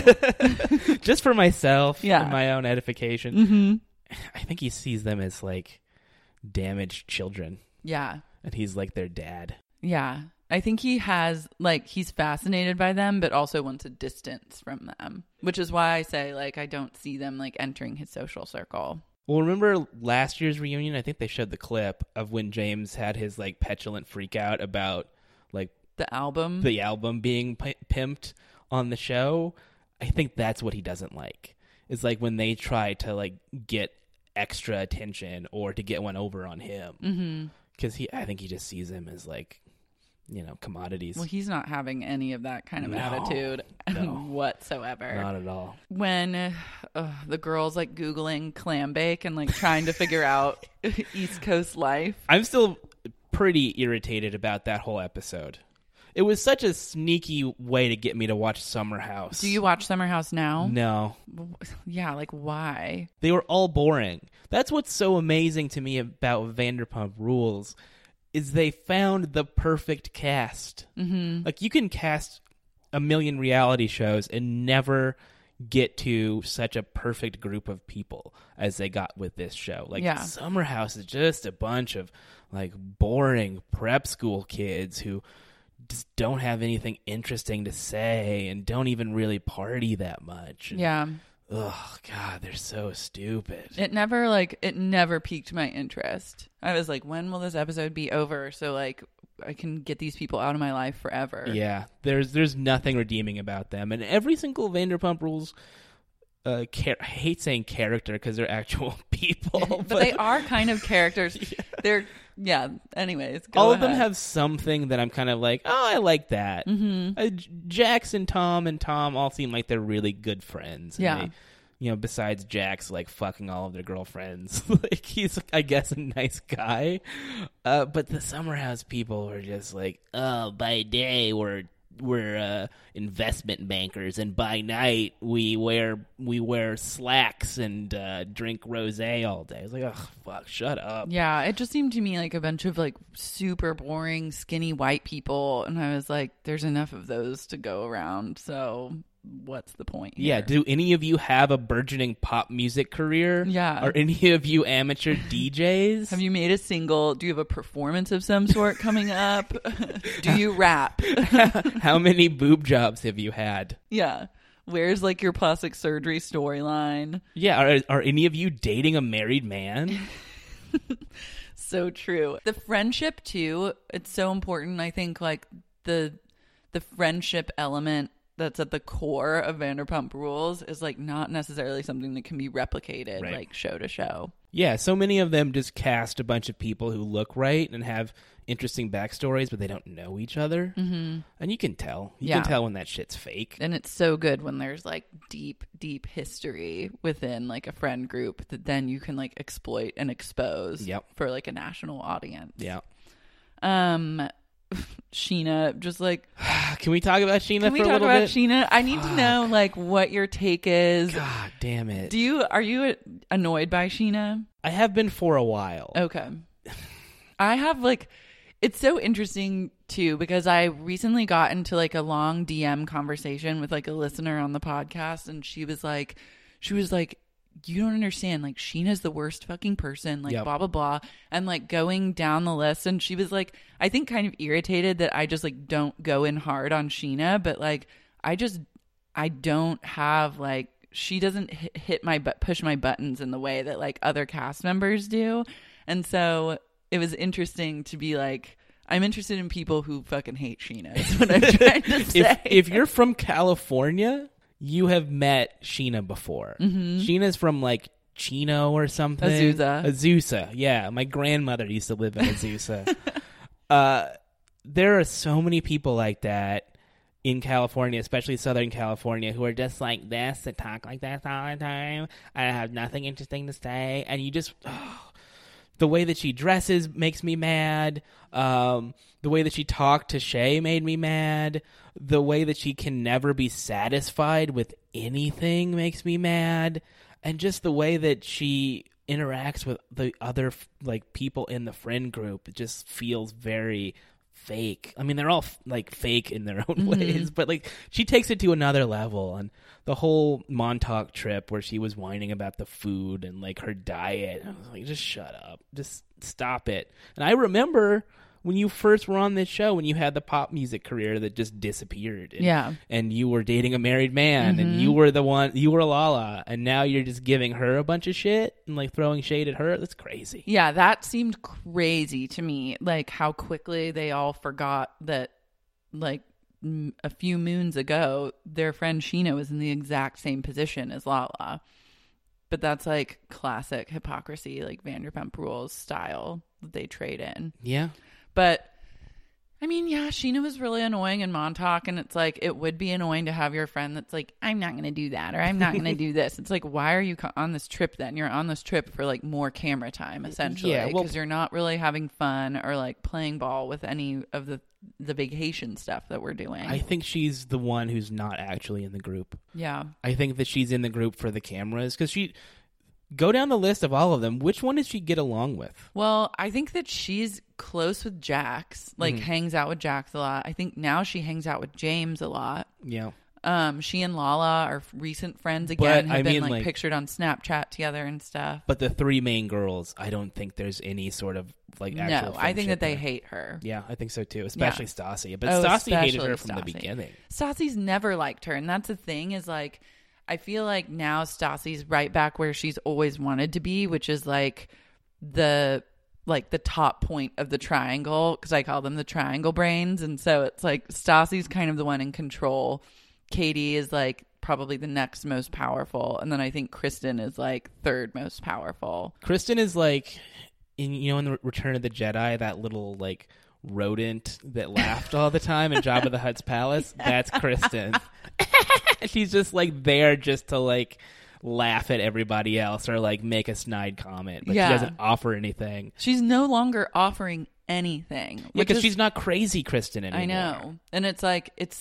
S6: to know.
S3: Just for myself, for
S6: Yeah.
S3: my own edification.
S6: Mm-hmm.
S3: I think he sees them as like damaged children
S6: Yeah.
S3: and he's like their dad.
S6: Yeah. I think he has, like, he's fascinated by them, but also wants a distance from them, which is why I say, like, I don't see them, like, entering his social circle.
S3: Well, remember last year's reunion? I think they showed the clip of when James had his like petulant freak out about like
S6: The album?
S3: the album being pimped on the show. I think that's what he doesn't like. It's like when they try to like get extra attention or to get one over on him. Because I think he just sees him as like commodities.
S6: Well, he's not having any of that kind of
S3: No,
S6: attitude whatsoever.
S3: Not at all.
S6: When the girl's like Googling clam bake and like trying to figure out East Coast life.
S3: I'm still pretty irritated about that whole episode. It was such a sneaky way to get me to watch Summer House.
S6: Do you watch Summer House now?
S3: No.
S6: Yeah, like why?
S3: They were all boring. That's what's so amazing to me about Vanderpump Rules is they found the perfect cast. Mm-hmm. Like, you can cast a million reality shows and never get to such a perfect group of people as they got with this show. Like, Summer House is just a bunch of, like, boring prep school kids who just don't have anything interesting to say and don't even really party that much.
S6: Yeah.
S3: Oh, God, they're so stupid.
S6: It never piqued my interest. I was like, when will this episode be over so like I can get these people out of my life forever?
S3: Yeah, there's nothing redeeming about them. And every single Vanderpump Rules, I hate saying character because they're actual people.
S6: but they are kind of characters. Anyways,
S3: all of them have something that I'm kind of like, oh, I like that.
S6: Mm-hmm.
S3: Jax and Tom all seem like they're really good friends. And they, besides Jax like fucking all of their girlfriends, like he's, I guess, a nice guy. But the Summer House people were just like, oh, by day we're investment bankers, and by night we wear slacks and drink rosé all day. I was like, oh fuck, shut up.
S6: Yeah, it just seemed to me like a bunch of like super boring skinny white people, and I was like, there's enough of those to go around, so what's the point here?
S3: Yeah, do any of you have a burgeoning pop music career?
S6: Yeah.
S3: Are any of you amateur DJs?
S6: Have you made a single? Do you have a performance of some sort coming up? Do you rap?
S3: How many boob jobs have you had?
S6: Yeah. Where's like your plastic surgery storyline?
S3: Yeah, are any of you dating a married man?
S6: So true. The friendship too, it's so important. I think like the friendship element that's at the core of Vanderpump Rules is like not necessarily something that can be replicated like show to show.
S3: Yeah, so many of them just cast a bunch of people who look right and have interesting backstories, but they don't know each other. Mm-hmm. And you can tell. You can tell when that shit's fake.
S6: And it's so good when there's like deep, deep history within like a friend group that then you can like exploit and expose for like a national audience.
S3: Yeah.
S6: Sheena, just like,
S3: can we talk about Sheena for a little bit?
S6: Can we talk about Sheena? I need to know like what your take is.
S3: God damn it.
S6: Are you annoyed by Sheena?
S3: I have been for a while.
S6: Okay. I have like, it's so interesting too because I recently got into like a long DM conversation with like a listener on the podcast, and she was like, you don't understand, like Sheena's the worst fucking person, like blah blah blah, and like going down the list, and she was like, I think kind of irritated that I just like don't go in hard on Sheena, but like I don't have like, she doesn't push my buttons in the way that like other cast members do. And so it was interesting to be like, I'm interested in people who fucking hate Sheena is what I'm trying to say.
S3: If you're from California, you have met Sheena before. Mm-hmm. Sheena's from like Chino or something. Azusa. Yeah. My grandmother used to live in Azusa. There are so many people like that in California, especially Southern California, who are just like this, that talk like this all the time. I have nothing interesting to say. And you just, the way that she dresses makes me mad. The way that she talked to Shay made me mad. The way that she can never be satisfied with anything makes me mad. And just the way that she interacts with the other like people in the friend group, it just feels very fake. I mean, they're all like fake in their own ways, but like she takes it to another level. And the whole Montauk trip where she was whining about the food and like her diet, I was like, just shut up, just stop it. And I remember when you first were on this show, when you had the pop music career that just disappeared. And you were dating a married man, and you were Lala, and now you're just giving her a bunch of shit and like throwing shade at her. That's crazy.
S6: Yeah, that seemed crazy to me. Like how quickly they all forgot that like a few moons ago, their friend Sheena was in the exact same position as Lala. But that's like classic hypocrisy, like Vanderpump Rules style that they trade in.
S3: Yeah.
S6: But I mean, yeah, Sheena was really annoying in Montauk, and it's like, it would be annoying to have your friend that's like, I'm not going to do that, or I'm not going to do this. It's like, why are you on this trip then? You're on this trip for like more camera time, essentially, because you're not really having fun or like playing ball with any of the vacation stuff that we're doing.
S3: I think she's the one who's not actually in the group.
S6: Yeah.
S3: I think that she's in the group for the cameras, because go down the list of all of them. Which one does she get along with?
S6: Well, I think that she's close with Jax, like hangs out with Jax a lot. I think now she hangs out with James a lot.
S3: Yeah.
S6: She and Lala are recent friends again. Have been like pictured on Snapchat together and stuff.
S3: But the three main girls, I don't think there's any sort of like actual
S6: No, I think that they
S3: there.
S6: hate her.
S3: Yeah, I think so too, especially Stassi. But
S6: Oh,
S3: Stassi hated her
S6: especially
S3: from the
S6: Stassi.
S3: beginning.
S6: Stassi's never liked her, and that's the thing is like, I feel like now Stassi's right back where she's always wanted to be, which is like the top point of the triangle, because I call them the triangle brains. And so it's like Stassi's kind of the one in control. Katie is like probably the next most powerful, and then I think Kristen is like third most powerful.
S3: Kristen is like in the Return of the Jedi, that little like rodent that laughed all the time in Jabba the Hutt's palace. That's Kristen. She's just like there just to like laugh at everybody else or like make a snide comment, but she doesn't offer anything.
S6: She's no longer offering anything.
S3: Yeah, because she's not crazy Kristen anymore.
S6: I know. And it's like, it's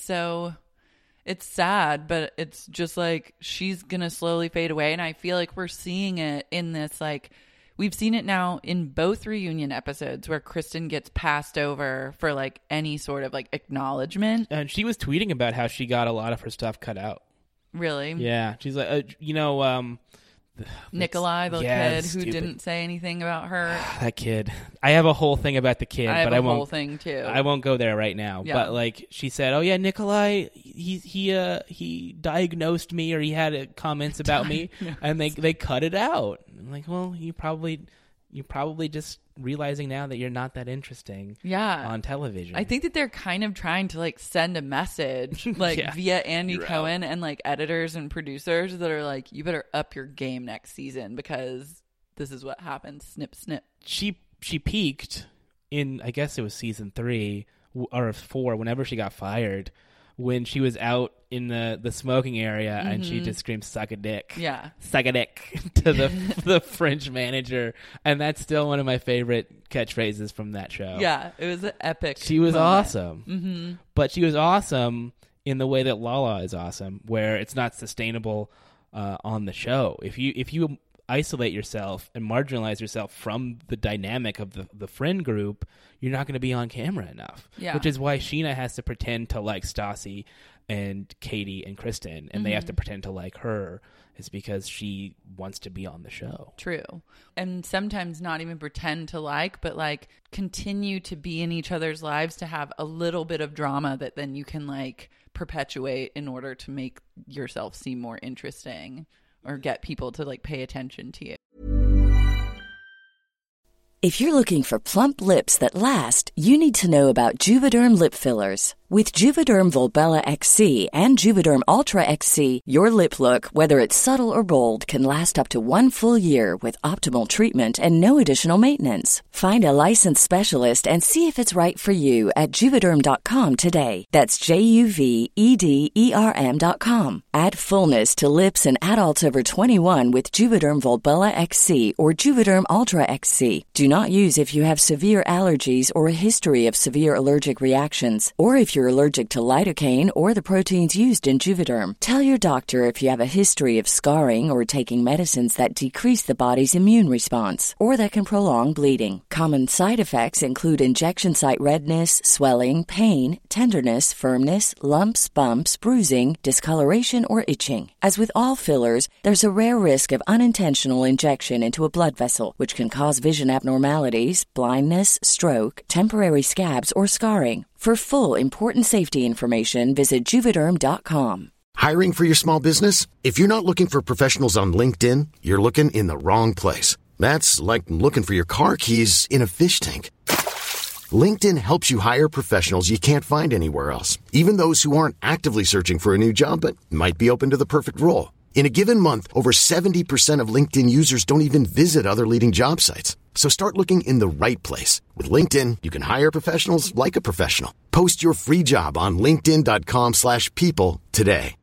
S6: sad, but it's just like she's gonna slowly fade away. And I feel like we're seeing it in this, like, we've seen it now in both reunion episodes where Kristen gets passed over for like any sort of like acknowledgement.
S3: And she was tweeting about how she got a lot of her stuff cut out.
S6: Really?
S3: Yeah. She's like,
S6: Nikolai, the kid who didn't say anything about her.
S3: That kid. I have a whole thing about the kid, but I won't.
S6: Whole thing too.
S3: I won't go there right now.
S6: Yeah.
S3: But like she said, oh yeah, Nikolai, he diagnosed me, or he had comments about me, and they cut it out. I'm like, well, you probably just realizing now that you're not that interesting on television.
S6: I think that they're kind of trying to like send a message like via Andy Cohen and like editors and producers that are like, you better up your game next season because this is what happens. Snip, snip.
S3: She peaked in, I guess it was season 3 or 4, whenever she got fired, when she was out in the smoking area and she just screamed, suck a dick.
S6: Yeah.
S3: Suck a dick to the French manager. And that's still one of my favorite catchphrases from that show.
S6: Yeah, it was an epic
S3: She was
S6: moment.
S3: awesome.
S6: Mm-hmm.
S3: But she was awesome in the way that Lala is awesome, where it's not sustainable on the show. If you isolate yourself and marginalize yourself from the dynamic of the friend group, you're not going to be on camera enough.
S6: Yeah.
S3: Which is why Sheena has to pretend to like Stassi and Katie and Kristen, and they have to pretend to like her, is because she wants to be on the show.
S6: True. And sometimes not even pretend to like, but like continue to be in each other's lives to have a little bit of drama that then you can like perpetuate in order to make yourself seem more interesting or get people to like pay attention to you.
S7: If you're looking for plump lips that last, you need to know about Juvederm lip fillers. With Juvederm Volbella XC and Juvederm Ultra XC, your lip look, whether it's subtle or bold, can last up to 1 full year with optimal treatment and no additional maintenance. Find a licensed specialist and see if it's right for you at Juvederm.com today. That's JUVEDERM.com. Add fullness to lips in adults over 21 with Juvederm Volbella XC or Juvederm Ultra XC. Do not use if you have severe allergies or a history of severe allergic reactions, or if you're allergic to lidocaine or the proteins used in Juvederm. Tell your doctor if you have a history of scarring or taking medicines that decrease the body's immune response or that can prolong bleeding. Common side effects include injection site redness, swelling, pain, tenderness, firmness, lumps, bumps, bruising, discoloration, or itching. As with all fillers, there's a rare risk of unintentional injection into a blood vessel, which can cause vision abnormalities, blindness, stroke, temporary scabs, or scarring. For full, important safety information, visit Juvederm.com.
S8: Hiring for your small business? If you're not looking for professionals on LinkedIn, you're looking in the wrong place. That's like looking for your car keys in a fish tank. LinkedIn helps you hire professionals you can't find anywhere else, even those who aren't actively searching for a new job but might be open to the perfect role. In a given month, over 70% of LinkedIn users don't even visit other leading job sites. So start looking in the right place. With LinkedIn, you can hire professionals like a professional. Post your free job on linkedin.com/people today.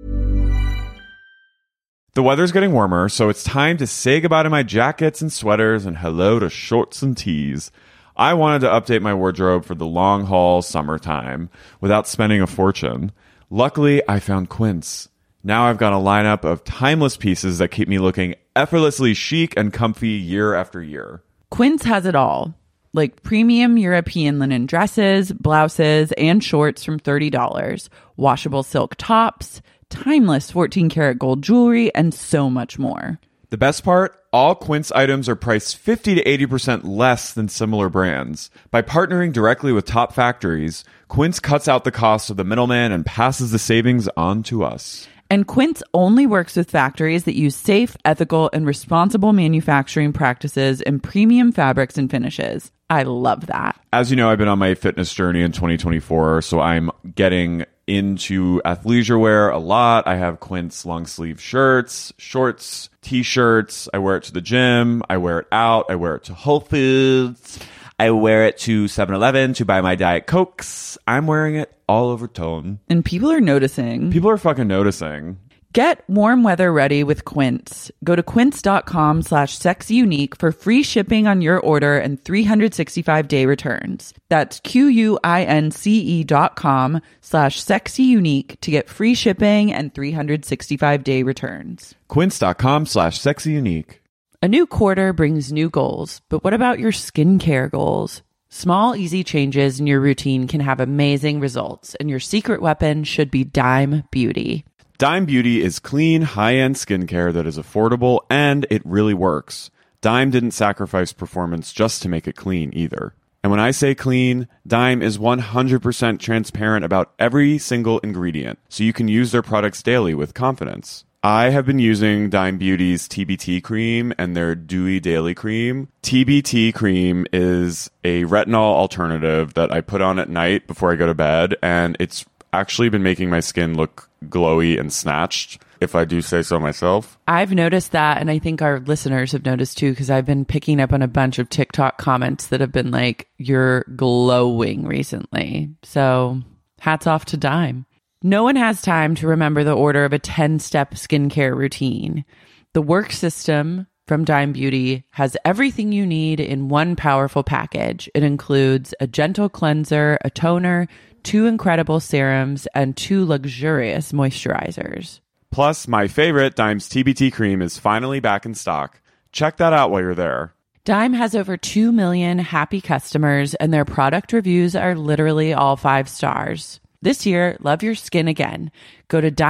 S9: The weather's getting warmer, so it's time to say goodbye to my jackets and sweaters and hello to shorts and tees. I wanted to update my wardrobe for the long haul summertime without spending a fortune. Luckily, I found Quince. Now I've got a lineup of timeless pieces that keep me looking effortlessly chic and comfy year after year.
S6: Quince has it all, like premium European linen dresses, blouses, and shorts from $30, washable silk tops, timeless 14-karat gold jewelry, and so much more.
S9: The best part? All Quince items are priced 50 to 80% less than similar brands. By partnering directly with top factories, Quince cuts out the cost of the middleman and passes the savings on to us.
S6: And Quince only works with factories that use safe, ethical, and responsible manufacturing practices and premium fabrics and finishes. I love that.
S9: As you know, I've been on my fitness journey in 2024, so I'm getting into athleisure wear a lot. I have Quince long sleeve shirts, shorts, t-shirts. I wear it to the gym. I wear it out. I wear it to Whole Foods. I wear it to 7-Eleven to buy my Diet Cokes. I'm wearing it all over tone.
S6: And people are noticing.
S9: People are fucking noticing.
S6: Get warm weather ready with Quince. Go to quince.com/sexyunique for free shipping on your order and 365-day returns. That's QUINCE.com/sexyunique to get free shipping and 365-day returns.
S9: Quince.com/sexyunique.
S6: A new quarter brings new goals, but what about your skincare goals? Small, easy changes in your routine can have amazing results, and your secret weapon should be Dime Beauty.
S9: Dime Beauty is clean, high-end skincare that is affordable, and it really works. Dime didn't sacrifice performance just to make it clean either. And when I say clean, Dime is 100% transparent about every single ingredient, so you can use their products daily with confidence. I have been using Dime Beauty's TBT cream and their Dewy Daily Cream. TBT cream is a retinol alternative that I put on at night before I go to bed, and it's actually been making my skin look glowy and snatched, if I do say so myself.
S6: I've noticed that, and I think our listeners have noticed too, because I've been picking up on a bunch of TikTok comments that have been like, you're glowing recently. So hats off to Dime. No one has time to remember the order of a 10-step skincare routine. The work system from Dime Beauty has everything you need in one powerful package. It includes a gentle cleanser, a toner, 2 incredible serums, and 2 luxurious moisturizers.
S9: Plus, my favorite, Dime's TBT cream, is finally back in stock. Check that out while you're there.
S6: Dime has over 2 million happy customers, and their product reviews are literally all 5 stars. This year, love your skin again. Go to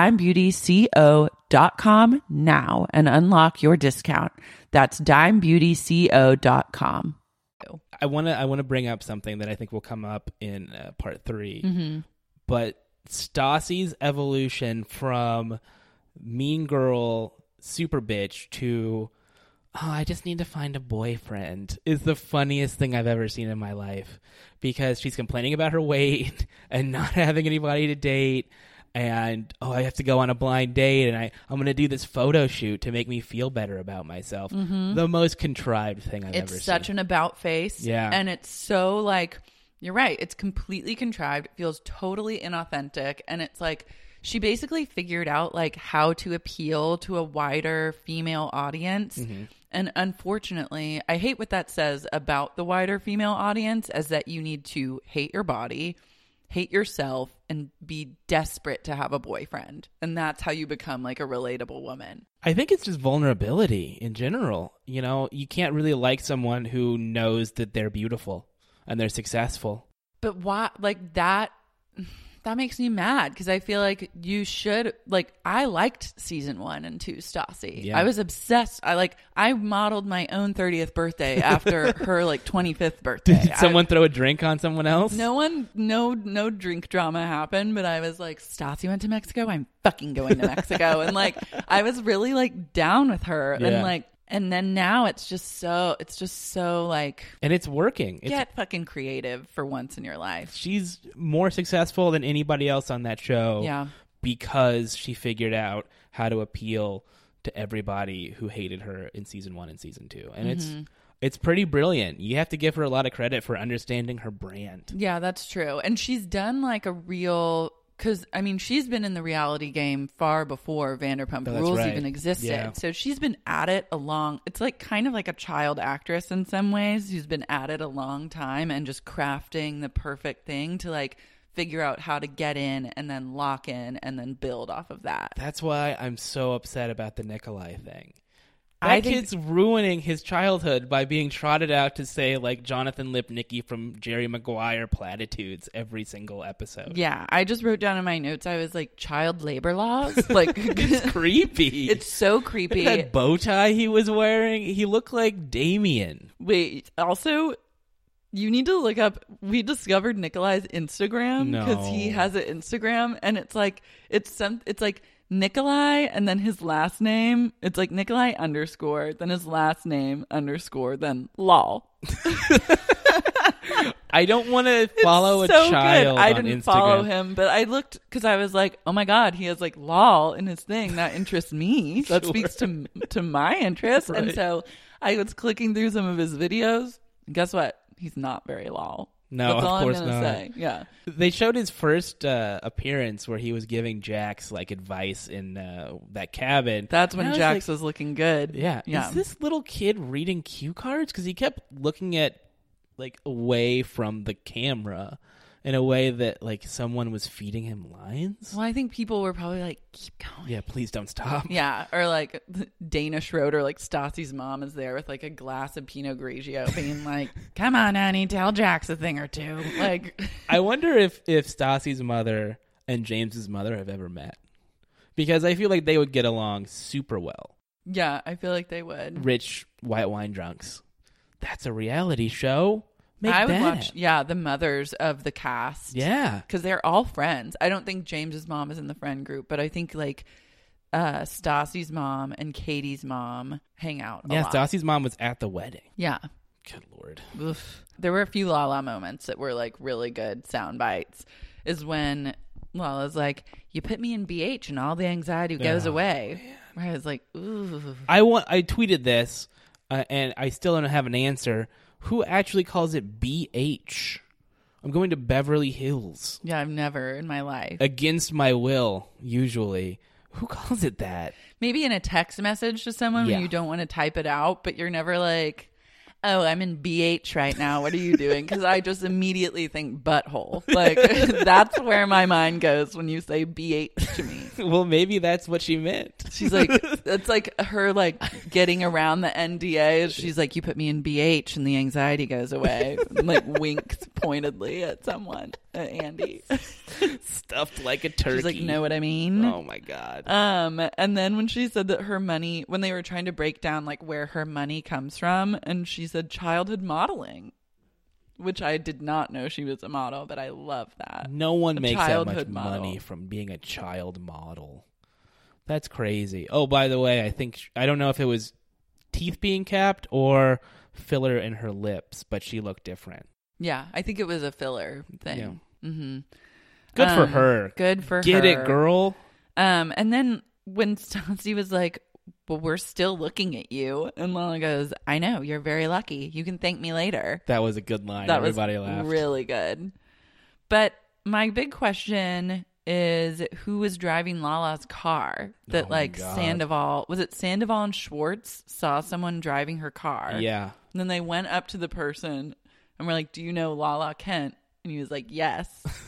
S6: dimebeautyco.com now and unlock your discount. That's dimebeautyco.com.
S3: I want to bring up something that I think will come up in part 3. But Stassi's evolution from mean girl super bitch to I just need to find a boyfriend is the funniest thing I've ever seen in my life, because she's complaining about her weight and not having anybody to date, and I have to go on a blind date, and I'm going to do this photo shoot to make me feel better about myself. The most contrived thing I've ever seen.
S6: It's such an about face.
S3: Yeah.
S6: And it's so like, you're right. It's completely contrived. It feels totally inauthentic. And it's like, she basically figured out like how to appeal to a wider female audience. And unfortunately, I hate what that says about the wider female audience, as that you need to hate your body, hate yourself, and be desperate to have a boyfriend. And that's how you become like a relatable woman.
S3: I think it's just vulnerability in general. You know, you can't really like someone who knows that they're beautiful and they're successful.
S6: But why, like that makes me mad, because I feel like you should, like, I liked season 1 and 2 Stassi.
S3: Yeah.
S6: I was obsessed. I modeled my own 30th birthday after her like 25th birthday.
S3: Did someone throw a drink on someone else?
S6: No drink drama happened, but I was like, Stassi went to Mexico, I'm fucking going to Mexico. And like, I was really like down with her.
S3: Yeah.
S6: And like, and then now it's just so like,
S3: And it's working.
S6: Get fucking creative for once in your life.
S3: She's more successful than anybody else on that show.
S6: Yeah.
S3: Because she figured out how to appeal to everybody who hated her in season 1 and season 2. And It's pretty brilliant. You have to give her a lot of credit for understanding her brand.
S6: Yeah, that's true. And she's done like a real, because I mean, she's been in the reality game far before Vanderpump Rules even existed.
S3: Yeah.
S6: So she's been at it it's like kind of like a child actress in some ways who's been at it a long time and just crafting the perfect thing to like figure out how to get in and then lock in and then build off of that.
S3: That's why I'm so upset about the Nikolai thing.
S6: I
S3: That
S6: think
S3: kid's ruining his childhood by being trotted out to say like Jonathan Lipnicki from Jerry Maguire platitudes every single episode.
S6: Yeah, I just wrote down in my notes, I was like, child labor laws? Like,
S3: It's creepy.
S6: it's so creepy.
S3: That bow tie he was wearing, he looked like Damien.
S6: Wait, also, you need to look up, we discovered Nikolai's Instagram because he
S3: No.
S6: has an Instagram and it's like Nikolai and then his last name. It's like Nikolai _ then his last name _ then lol.
S3: I don't want to follow
S6: So
S3: a child
S6: good. I
S3: on
S6: didn't
S3: Instagram.
S6: follow him, but I looked because I was like, oh my God, he has like lol in his thing. That interests me. That
S3: Sure.
S6: speaks to my interest. And
S3: Right.
S6: so I was clicking through some of his videos. And guess what? He's not very lol.
S3: No,
S6: That's all
S3: of course
S6: I'm gonna
S3: not.
S6: say. Yeah.
S3: They showed his first appearance where he was giving Jax like advice in that cabin.
S6: That's
S3: And
S6: when
S3: I was
S6: Jax
S3: like,
S6: was looking good.
S3: Yeah. Is this little kid reading cue cards? Because he kept looking at like away from the camera in a way that like someone was feeding him lines.
S6: Well, I think people were probably like, keep going.
S3: Yeah, please don't stop.
S6: Yeah, or like Dana Schroeder, like Stassi's mom, is there with like a glass of Pinot Grigio, being like, "Come on, Annie, tell Jax a thing or two." Like,
S3: I wonder if Stassi's mother and James's mother have ever met, because I feel like they would get along super well.
S6: yeah, I feel like they would.
S3: Rich white wine drunks. That's a reality show. Make
S6: I would
S3: that.
S6: watch, yeah, the mothers of the cast.
S3: Yeah.
S6: Because they're all friends. I don't think James's mom is in the friend group, but I think like Stassi's mom and Katie's mom hang out a
S3: Yeah,
S6: lot.
S3: Stassi's mom was at the wedding.
S6: Yeah.
S3: Good Lord.
S6: Oof. There were a few Lala moments that were like really good sound bites. Is when Lala's like, "You put me in BH and all the anxiety goes away." Where I was like, "Ooh."
S3: I tweeted this, and I still don't have an answer. Who actually calls it BH? I'm going to Beverly Hills.
S6: Yeah, I've never in my life.
S3: Against my will, usually. Who calls it that?
S6: Maybe in a text message to someone
S3: Yeah.
S6: when you don't want to type it out, but you're never like, "Oh, I'm in BH right now. What are you doing?" Because I just immediately think butthole. Like, that's where my mind goes when you say BH to me.
S3: Well, maybe that's what she meant.
S6: She's like, it's like her like getting around the NDA. She's like, "You put me in BH and the anxiety goes away." And, like winks pointedly at someone, at Andy.
S3: Stuffed like a turkey.
S6: She's like, "Know what I mean?"
S3: Oh, my God.
S6: And then when she said that her money, when they were trying to break down like where her money comes from, and she said childhood modeling, which I did not know she was a model, but I love that.
S3: No one
S6: A
S3: makes that much
S6: childhood model.
S3: money from being a child model. That's crazy. Oh, by the way, I don't know if it was teeth being capped or filler in her lips, but she looked different.
S6: Yeah, I think it was a filler thing.
S3: Yeah.
S6: Mm-hmm.
S3: Good for her.
S6: Good for her.
S3: Get it, girl.
S6: And then when Stassi was like, "Well, we're still looking at you," and Lala goes, "I know, you're very lucky. You can thank me later."
S3: That was a good line.
S6: That
S3: Everybody
S6: was
S3: laughed.
S6: really good. But my big question is, who was driving Lala's car? That
S3: Oh my
S6: like
S3: God.
S6: Sandoval, was it Sandoval and Schwartz saw someone driving her car?
S3: Yeah.
S6: And then they went up to the person and were like, "Do you know Lala Kent?" And he was like, "Yes."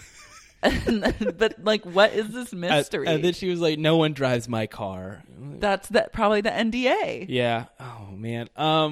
S6: But like, what is this mystery?
S3: And then she was like, "No one drives my car."
S6: That's probably the NDA.
S3: Yeah. Oh man.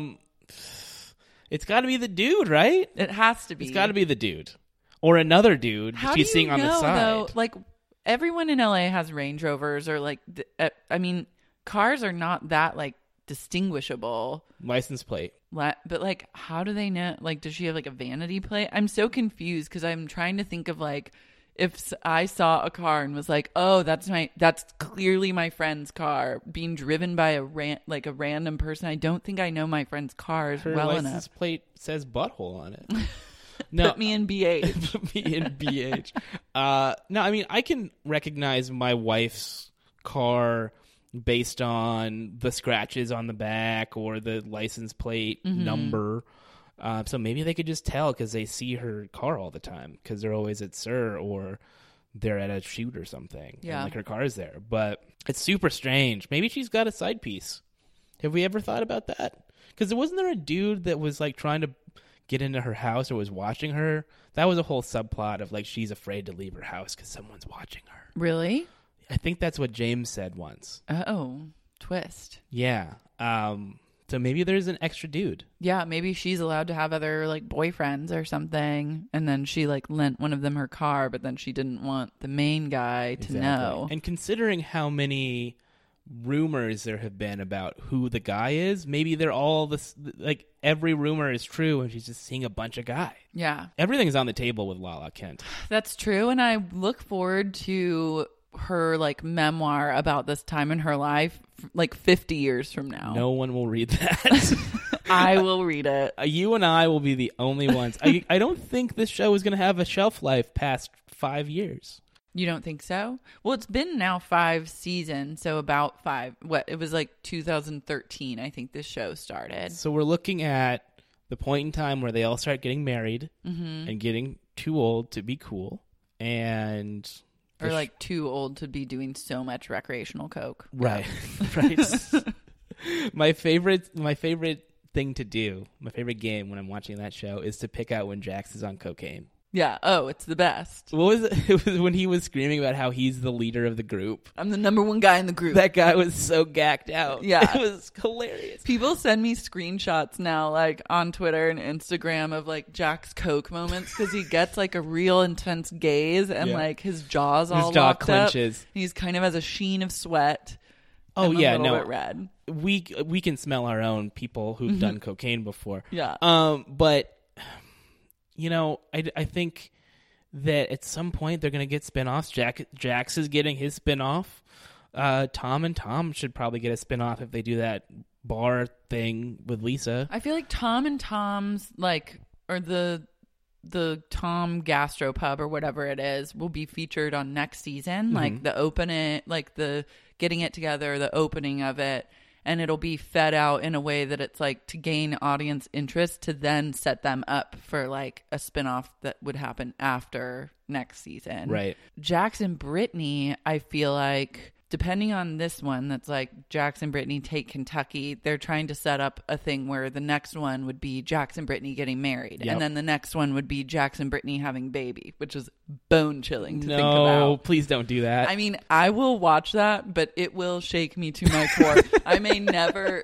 S3: It's got to be the dude, right?
S6: It has to be.
S3: It's got to be the dude or another dude
S6: How
S3: she's
S6: do
S3: seeing
S6: you
S3: on the
S6: know,
S3: side.
S6: though, like everyone in LA has Range Rovers, or like, I mean, cars are not that like distinguishable.
S3: License plate.
S6: But like, how do they know? Like, does she have like a vanity plate? I'm so confused because I'm trying to think of like, if I saw a car and was like, "Oh, that's clearly my friend's car being driven by a random person." I don't think I know my friend's cars
S3: Her
S6: well
S3: license
S6: enough.
S3: plate says butthole on it. No,
S6: Put me in BH.
S3: Put me in BH. No, I mean I can recognize my wife's car based on the scratches on the back or the license plate number. So maybe they could just tell because they see her car all the time because they're always at SUR or they're at a shoot or something.
S6: Yeah.
S3: And, like, her car's there. But it's super strange. Maybe she's got a side piece. Have we ever thought about that? Because wasn't there a dude that was, like, trying to get into her house or was watching her? That was a whole subplot of, like, she's afraid to leave her house because someone's watching her.
S6: Really?
S3: I think that's what James said once.
S6: Oh, twist.
S3: Yeah. So maybe there's an extra dude.
S6: Yeah, maybe she's allowed to have other, like, boyfriends or something, and then she, like, lent one of them her car, but then she didn't want the main guy to know.
S3: And considering how many rumors there have been about who the guy is, maybe they're all this, like, every rumor is true and she's just seeing a bunch of guys.
S6: Yeah.
S3: Everything's on the table with Lala Kent.
S6: That's true, and I look forward to her, like, memoir about this time in her life, like, 50 years from now.
S3: No one will read that.
S6: I will read it.
S3: You and I will be the only ones. I don't think this show is going to have a shelf life past 5 years.
S6: You don't think so? Well, it's been now 5 seasons, so about 5. It was like 2013, I think this show started.
S3: So we're looking at the point in time where they all start getting married and getting too old to be cool, and
S6: or like too old to be doing so much recreational coke.
S3: Right. Right. My favorite thing to do, my favorite game when I'm watching that show is to pick out when Jax is on cocaine.
S6: Yeah. Oh, it's the best.
S3: What was it? It was when he was screaming about how he's the leader of the group.
S6: I'm the number one guy in the group.
S3: That guy was so gacked out.
S6: Yeah.
S3: It was hilarious.
S6: People send me screenshots now, like on Twitter and Instagram, of like Jack's coke moments because he gets like a real intense gaze and like his jaw's all
S3: jaw
S6: locked
S3: clenches.
S6: up. He's kind of has a sheen of sweat.
S3: Oh, yeah.
S6: A little bit red.
S3: We can smell our own people who've done cocaine before.
S6: Yeah.
S3: But, you know, I think that at some point they're going to get spinoffs. Jax is getting his spinoff. Tom and Tom should probably get a spinoff if they do that bar thing with Lisa.
S6: I feel like Tom and Tom's, like, or the Tom Gastropub or whatever it is will be featured on next season. Like the getting it together, the opening of it. And it'll be fed out in a way that it's like to gain audience interest to then set them up for like a spinoff that would happen after next season.
S3: Right.
S6: Jax and Brittany, I feel like, depending on this one, that's like Jax and Brittany take Kentucky, they're trying to set up a thing where the next one would be Jax and Brittany getting married.
S3: Yep.
S6: And then the next one would be Jax and Brittany having baby, which is bone chilling to think
S3: No,
S6: about.
S3: please don't do that.
S6: I mean, I will watch that, but it will shake me to my core. I may never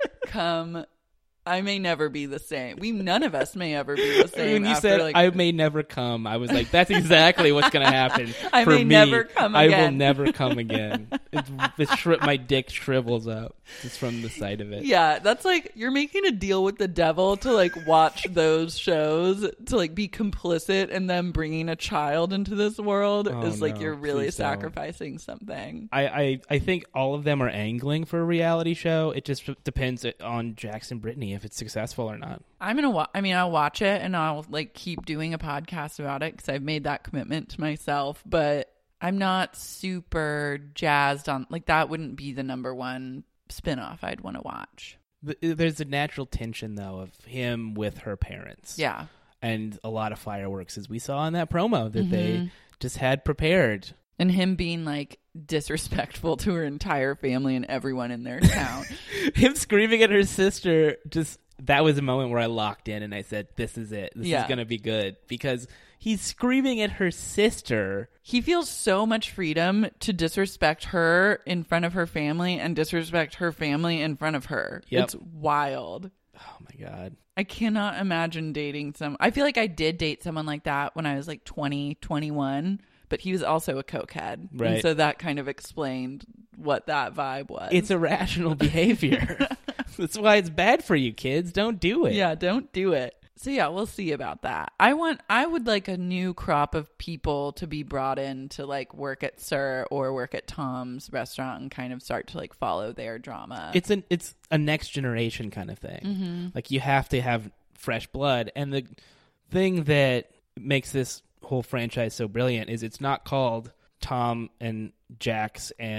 S6: be the same. None of us may ever be the same.
S3: When you
S6: after,
S3: said
S6: like,
S3: I may never come, I was like, that's exactly what's going to happen.
S6: I
S3: for
S6: may
S3: me.
S6: never come
S3: I will
S6: again.
S3: never come again. My dick shrivels up just from the sight of it.
S6: yeah, that's like you're making a deal with the devil to like watch those shows, to like be complicit in them bringing a child into this world.
S3: Oh,
S6: is like
S3: no,
S6: you're really
S3: please don't.
S6: sacrificing something.
S3: I think all of them are angling for a reality show. It just depends on Jax and Brittany if it's successful or not.
S6: I'm gonna I'll watch it and I'll like keep doing a podcast about it because I've made that commitment to myself, but I'm not super jazzed on, like, that wouldn't be the number one spinoff I'd want to watch.
S3: There's a natural tension, though, of him with her parents.
S6: Yeah.
S3: And a lot of fireworks, as we saw in that promo that they just had prepared.
S6: And him being, like, disrespectful to her entire family and everyone in their town.
S3: Him screaming at her sister, that was a moment where I locked in and I said, this is it. This is going to be good. Because he's screaming at her sister.
S6: He feels so much freedom to disrespect her in front of her family and disrespect her family in front of her.
S3: Yep.
S6: It's wild.
S3: Oh, my God.
S6: I cannot imagine dating I feel like I did date someone like that when I was like 20, 21, but he was also a cokehead.
S3: Right.
S6: And so that kind of explained what that vibe was.
S3: It's irrational behavior. That's why it's bad for you, kids. Don't do it.
S6: Yeah, don't do it. So yeah, we'll see about that. I would like a new crop of people to be brought in to like work at SUR or work at Tom's restaurant and kind of start to like follow their drama.
S3: It's a next generation kind of thing. Like you have to have fresh blood. And the thing that makes this whole franchise so brilliant is it's not called Tom and Jax and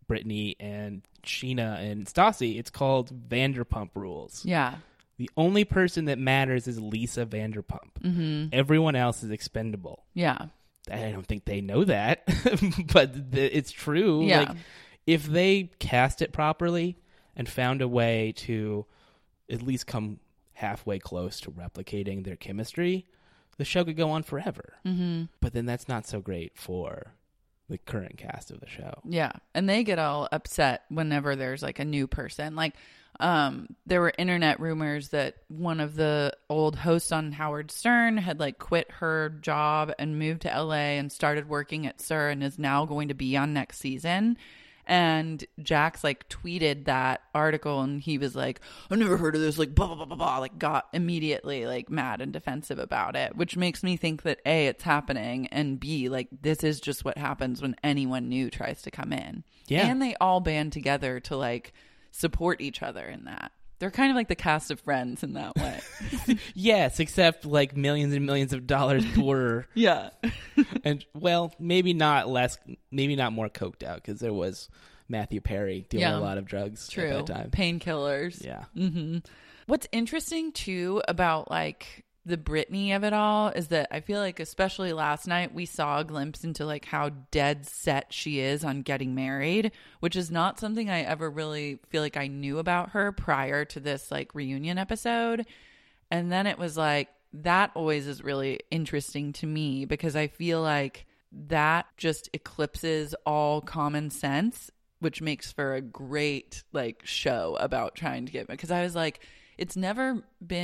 S3: Brittany and Sheena and Stassi. It's called Vanderpump Rules.
S6: Yeah.
S3: The only person that matters is Lisa Vanderpump. Mm-hmm. Everyone else is expendable.
S6: Yeah.
S3: I don't think they know that, but it's true.
S6: Yeah.
S3: Like, if they cast it properly and found a way to at least come halfway close to replicating their chemistry, the show could go on forever. Mm-hmm. But then that's not so great for the current cast of the show.
S6: Yeah. And they get all upset whenever there's like a new person. Like, there were internet rumors that one of the old hosts on Howard Stern had like quit her job and moved to LA and started working at SUR and is now going to be on next season. And Jax like tweeted that article and he was like, I never heard of this, like blah, blah, blah, blah, blah, like got immediately like mad and defensive about it, which makes me think that A, it's happening, and B, like this is just what happens when anyone new tries to come in.
S3: Yeah.
S6: And they all band together to like support each other in that. They're kind of like the cast of Friends in that way.
S3: Yes, except like millions and millions of dollars poorer.
S6: Yeah.
S3: And well, maybe not more coked out, because there was Matthew Perry dealing a lot of drugs
S6: True.
S3: at that time.
S6: Painkillers.
S3: Yeah.
S6: Mm-hmm. What's interesting too about like the Brittany of it all is that I feel like, especially last night, we saw a glimpse into like how dead set she is on getting married, which is not something I ever really feel like I knew about her prior to this like reunion episode. And then it was like, that always is really interesting to me, because I feel like that just eclipses all common sense, which makes for a great like show about trying to get, because I was like, it's never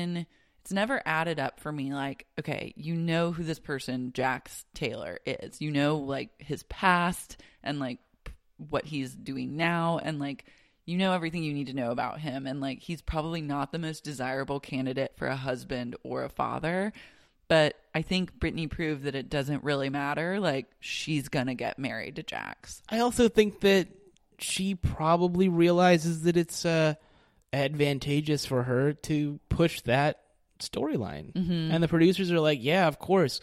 S6: added up for me. Like, okay, you know who this person, Jax Taylor, is. You know, like, his past and, like, what he's doing now. And, like, you know everything you need to know about him. And, like, he's probably not the most desirable candidate for a husband or a father. But I think Brittany proved that it doesn't really matter. Like, she's going to get married to Jax.
S3: I also think that she probably realizes that it's advantageous for her to push that storyline. Mm-hmm. And the producers are like, yeah, of course,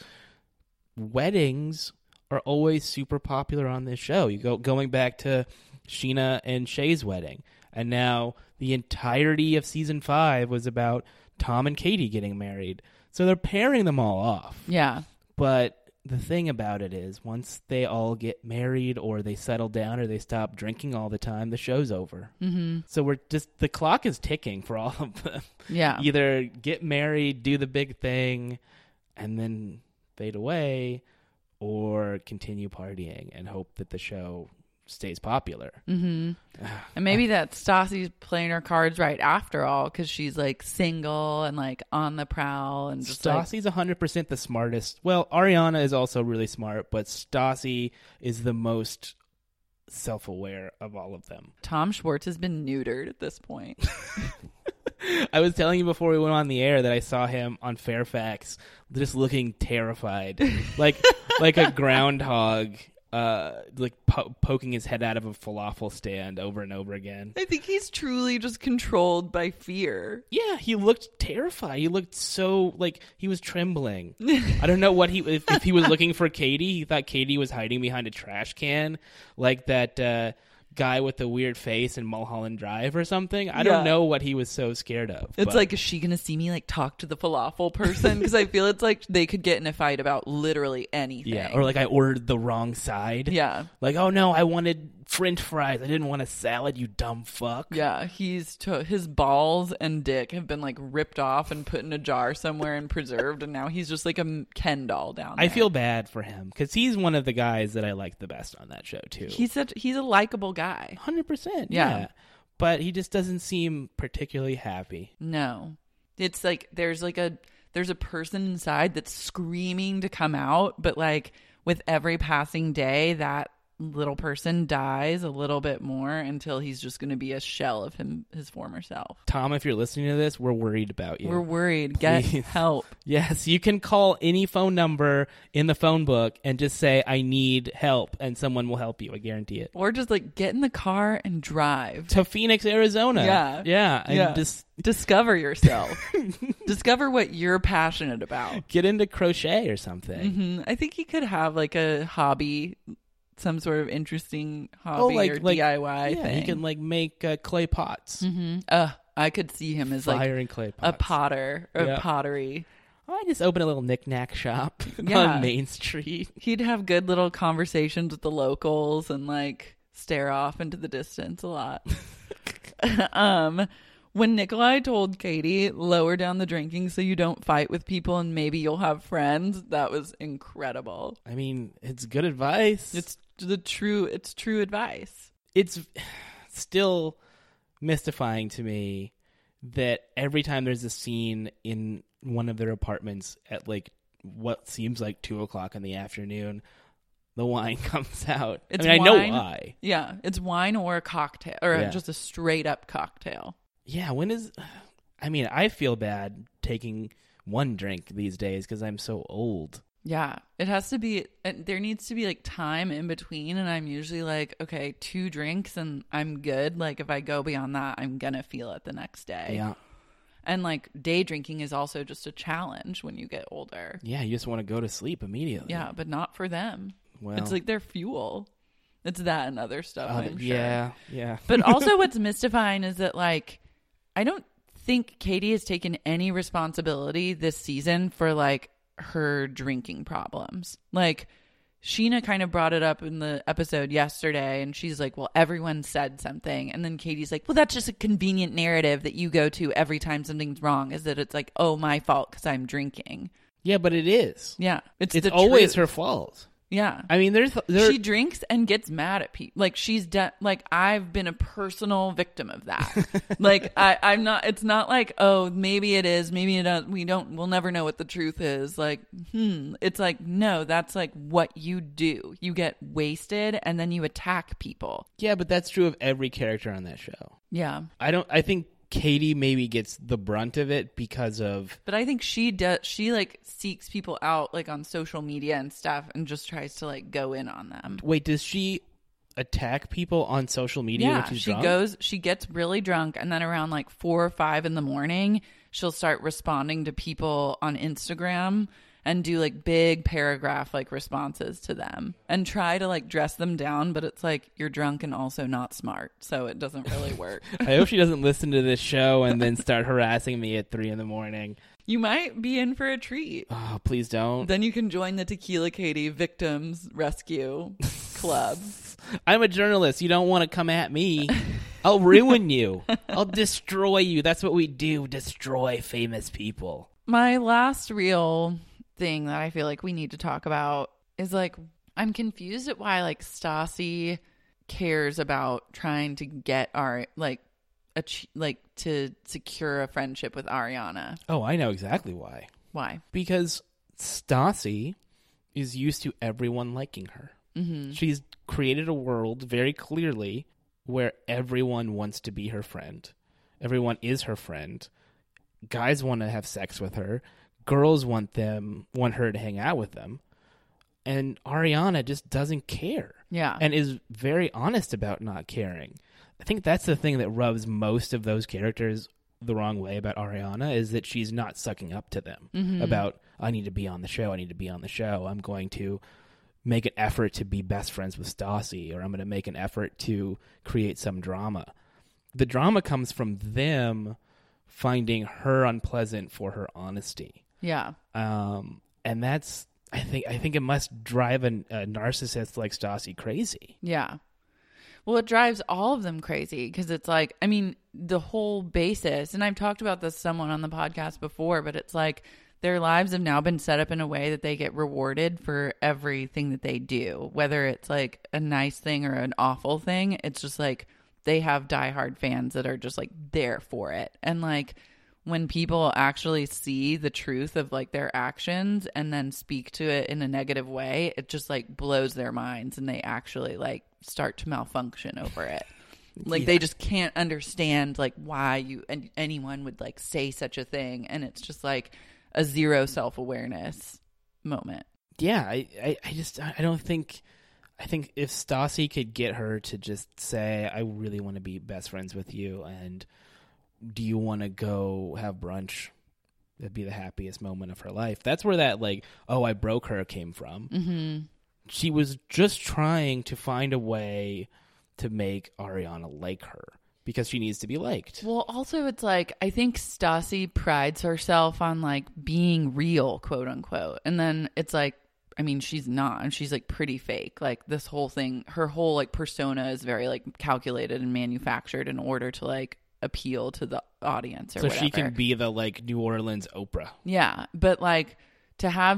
S3: weddings are always super popular on this show. You going back to Sheena and Shay's wedding, and now the entirety of season 5 was about Tom and Katie getting married, so they're pairing them all off.
S6: Yeah.
S3: But the thing about it is, once they all get married or they settle down or they stop drinking all the time, the show's over. Mm-hmm. So the clock is ticking for all of them.
S6: Yeah.
S3: Either get married, do the big thing, and then fade away, or continue partying and hope that the show stays popular.
S6: Mm-hmm. And maybe that Stassi's playing her cards right after all, because she's like single and like on the prowl, and just
S3: Stassi's 100% the smartest. Well, Ariana is also really smart, but Stassi is the most self-aware of all of them.
S6: Tom Schwartz has been neutered at this point.
S3: I was telling you before we went on the air that I saw him on Fairfax just looking terrified, like a groundhog, poking his head out of a falafel stand over and over again.
S6: I think he's truly just controlled by fear.
S3: Yeah, he looked terrified. He looked so like he was trembling. I don't know what if he was looking for Katie. He thought Katie was hiding behind a trash can, like that guy with the weird face in Mulholland Drive or something. I don't know what he was so scared of.
S6: It's like, is she gonna see me like talk to the falafel person? Because I feel it's like they could get in a fight about literally anything.
S3: Yeah, or like I ordered the wrong side.
S6: Yeah,
S3: like, oh no, I wanted French fries. I didn't want a salad, you dumb fuck.
S6: Yeah, his balls and dick have been like ripped off and put in a jar somewhere and preserved, and now he's just like a Ken doll down there.
S3: I feel bad for him because he's one of the guys that I like the best on that show too.
S6: He's a likable guy.
S3: 100%. Yeah. But he just doesn't seem particularly happy.
S6: No. It's like there's a person inside that's screaming to come out, but like with every passing day that little person dies a little bit more until he's just going to be a shell of his former self.
S3: Tom, if you're listening to this, we're worried about you.
S6: We're worried.
S3: Please.
S6: Get help.
S3: Yes, you can call any phone number in the phone book and just say, I need help, and someone will help you. I guarantee it.
S6: Or just like get in the car and drive
S3: to Phoenix, Arizona.
S6: Yeah.
S3: And just
S6: discover yourself. Discover what you're passionate about.
S3: Get into crochet or something.
S6: Mm-hmm. I think he could have like a hobby some sort of interesting hobby or DIY
S3: yeah,
S6: thing.
S3: he can like make clay pots.
S6: I could see him as
S3: Firing clay
S6: a
S3: pots.
S6: potter or
S3: Yeah.
S6: pottery.
S3: I just open a little knick-knack shop
S6: Yeah.
S3: on Main Street.
S6: He'd have good little conversations with the locals and like stare off into the distance a lot. When Nikolai told Katie, lower down the drinking so you don't fight with people and maybe you'll have friends, that was incredible.
S3: I mean, it's good advice.
S6: It's true advice.
S3: It's still mystifying to me that every time there's a scene in one of their apartments at like what seems like 2:00 in the afternoon, the wine comes out.
S6: It's
S3: I know
S6: wine.
S3: why.
S6: Yeah, it's wine or a cocktail or
S3: Yeah.
S6: just a straight up cocktail.
S3: Yeah, I feel bad taking one drink these days because I'm so old.
S6: Yeah, it has to be, there needs to be like time in between. And I'm usually like, okay, 2 drinks and I'm good. Like if I go beyond that, I'm going to feel it the next day.
S3: Yeah.
S6: And like day drinking is also just a challenge when you get older.
S3: Yeah, you just want to go to sleep immediately.
S6: Yeah, but not for them.
S3: Well,
S6: It's like their fuel. It's that and other stuff, I'm sure.
S3: Yeah.
S6: But also what's mystifying is that like, I don't think Katie has taken any responsibility this season for like her drinking problems. Like Sheena kind of brought it up in the episode yesterday and she's like, well, everyone said something. And then Katie's like, well, that's just a convenient narrative that you go to every time something's wrong, is that it's like, oh, my fault because I'm drinking.
S3: Yeah, but it is.
S6: Yeah.
S3: It's
S6: the
S3: always
S6: truth.
S3: her fault.
S6: Yeah.
S3: I mean,
S6: she drinks and gets mad at people. Like she's done. Like I've been a personal victim of that. Like I'm not. It's not like, oh, maybe it is, maybe it doesn't. We'll never know what the truth is. Like, It's like, no, that's like what you do. You get wasted and then you attack people.
S3: Yeah, but that's true of every character on that show.
S6: Yeah.
S3: I think Katie maybe gets the brunt of it because of...
S6: But I think she does. She like seeks people out like on social media and stuff and just tries to like go in on them.
S3: Wait, does she attack people on social media when she's drunk?
S6: She gets really drunk and then around like 4 or 5 in the morning, she'll start responding to people on Instagram and do like big paragraph like responses to them and try to like dress them down, but it's like you're drunk and also not smart, so it doesn't really work.
S3: I hope she doesn't listen to this show and then start harassing me at 3 a.m.
S6: You might be in for a treat.
S3: Oh, please don't.
S6: Then you can join the Tequila Katie Victims Rescue Club.
S3: I'm a journalist. You don't want to come at me. I'll ruin you. I'll destroy you. That's what we do. Destroy famous people.
S6: My last real thing that I feel like we need to talk about is like, I'm confused at why like Stassi cares about trying to get to secure a friendship with Ariana.
S3: Oh, I know exactly why.
S6: Why?
S3: Because Stassi is used to everyone liking her. Mm-hmm. She's created a world very clearly where everyone wants to be her friend. Everyone is her friend. Guys want to have sex with her. Girls want her to hang out with them. And Ariana just doesn't care.
S6: Yeah.
S3: And is very honest about not caring. I think that's the thing that rubs most of those characters the wrong way about Ariana, is that she's not sucking up to them about, I need to be on the show. I need to be on the show. I'm going to make an effort to be best friends with Stassi, or I'm going to make an effort to create some drama. The drama comes from them finding her unpleasant for her honesty.
S6: Yeah.
S3: And that's, I think it must drive a narcissist like Stassi crazy.
S6: Yeah. Well, it drives all of them crazy because it's like, I mean, the whole basis, and I've talked about this someone on the podcast before, but it's like their lives have now been set up in a way that they get rewarded for everything that they do, whether it's like a nice thing or an awful thing. It's just like they have diehard fans that are just like there for it. And like when people actually see the truth of like their actions and then speak to it in a negative way, it just like blows their minds and they actually like start to malfunction over it. Like they just can't understand like why anyone would like say such a thing. And it's just like a zero self-awareness moment.
S3: Yeah. I think if Stassi could get her to just say, I really want to be best friends with you, and do you want to go have brunch? That'd be the happiest moment of her life. That's where that like, oh, I broke her came from.
S6: Mm-hmm.
S3: she was just trying to find a way to make Ariana like her because she needs to be liked.
S6: Well, also it's like, I think Stassi prides herself on like being real, quote unquote. And then it's like, I mean, she's not, and she's like pretty fake. Like this whole thing, her whole like persona is very like calculated and manufactured in order to like appeal to the audience or
S3: so
S6: whatever.
S3: She can be the like New Orleans Oprah.
S6: Yeah. But like to have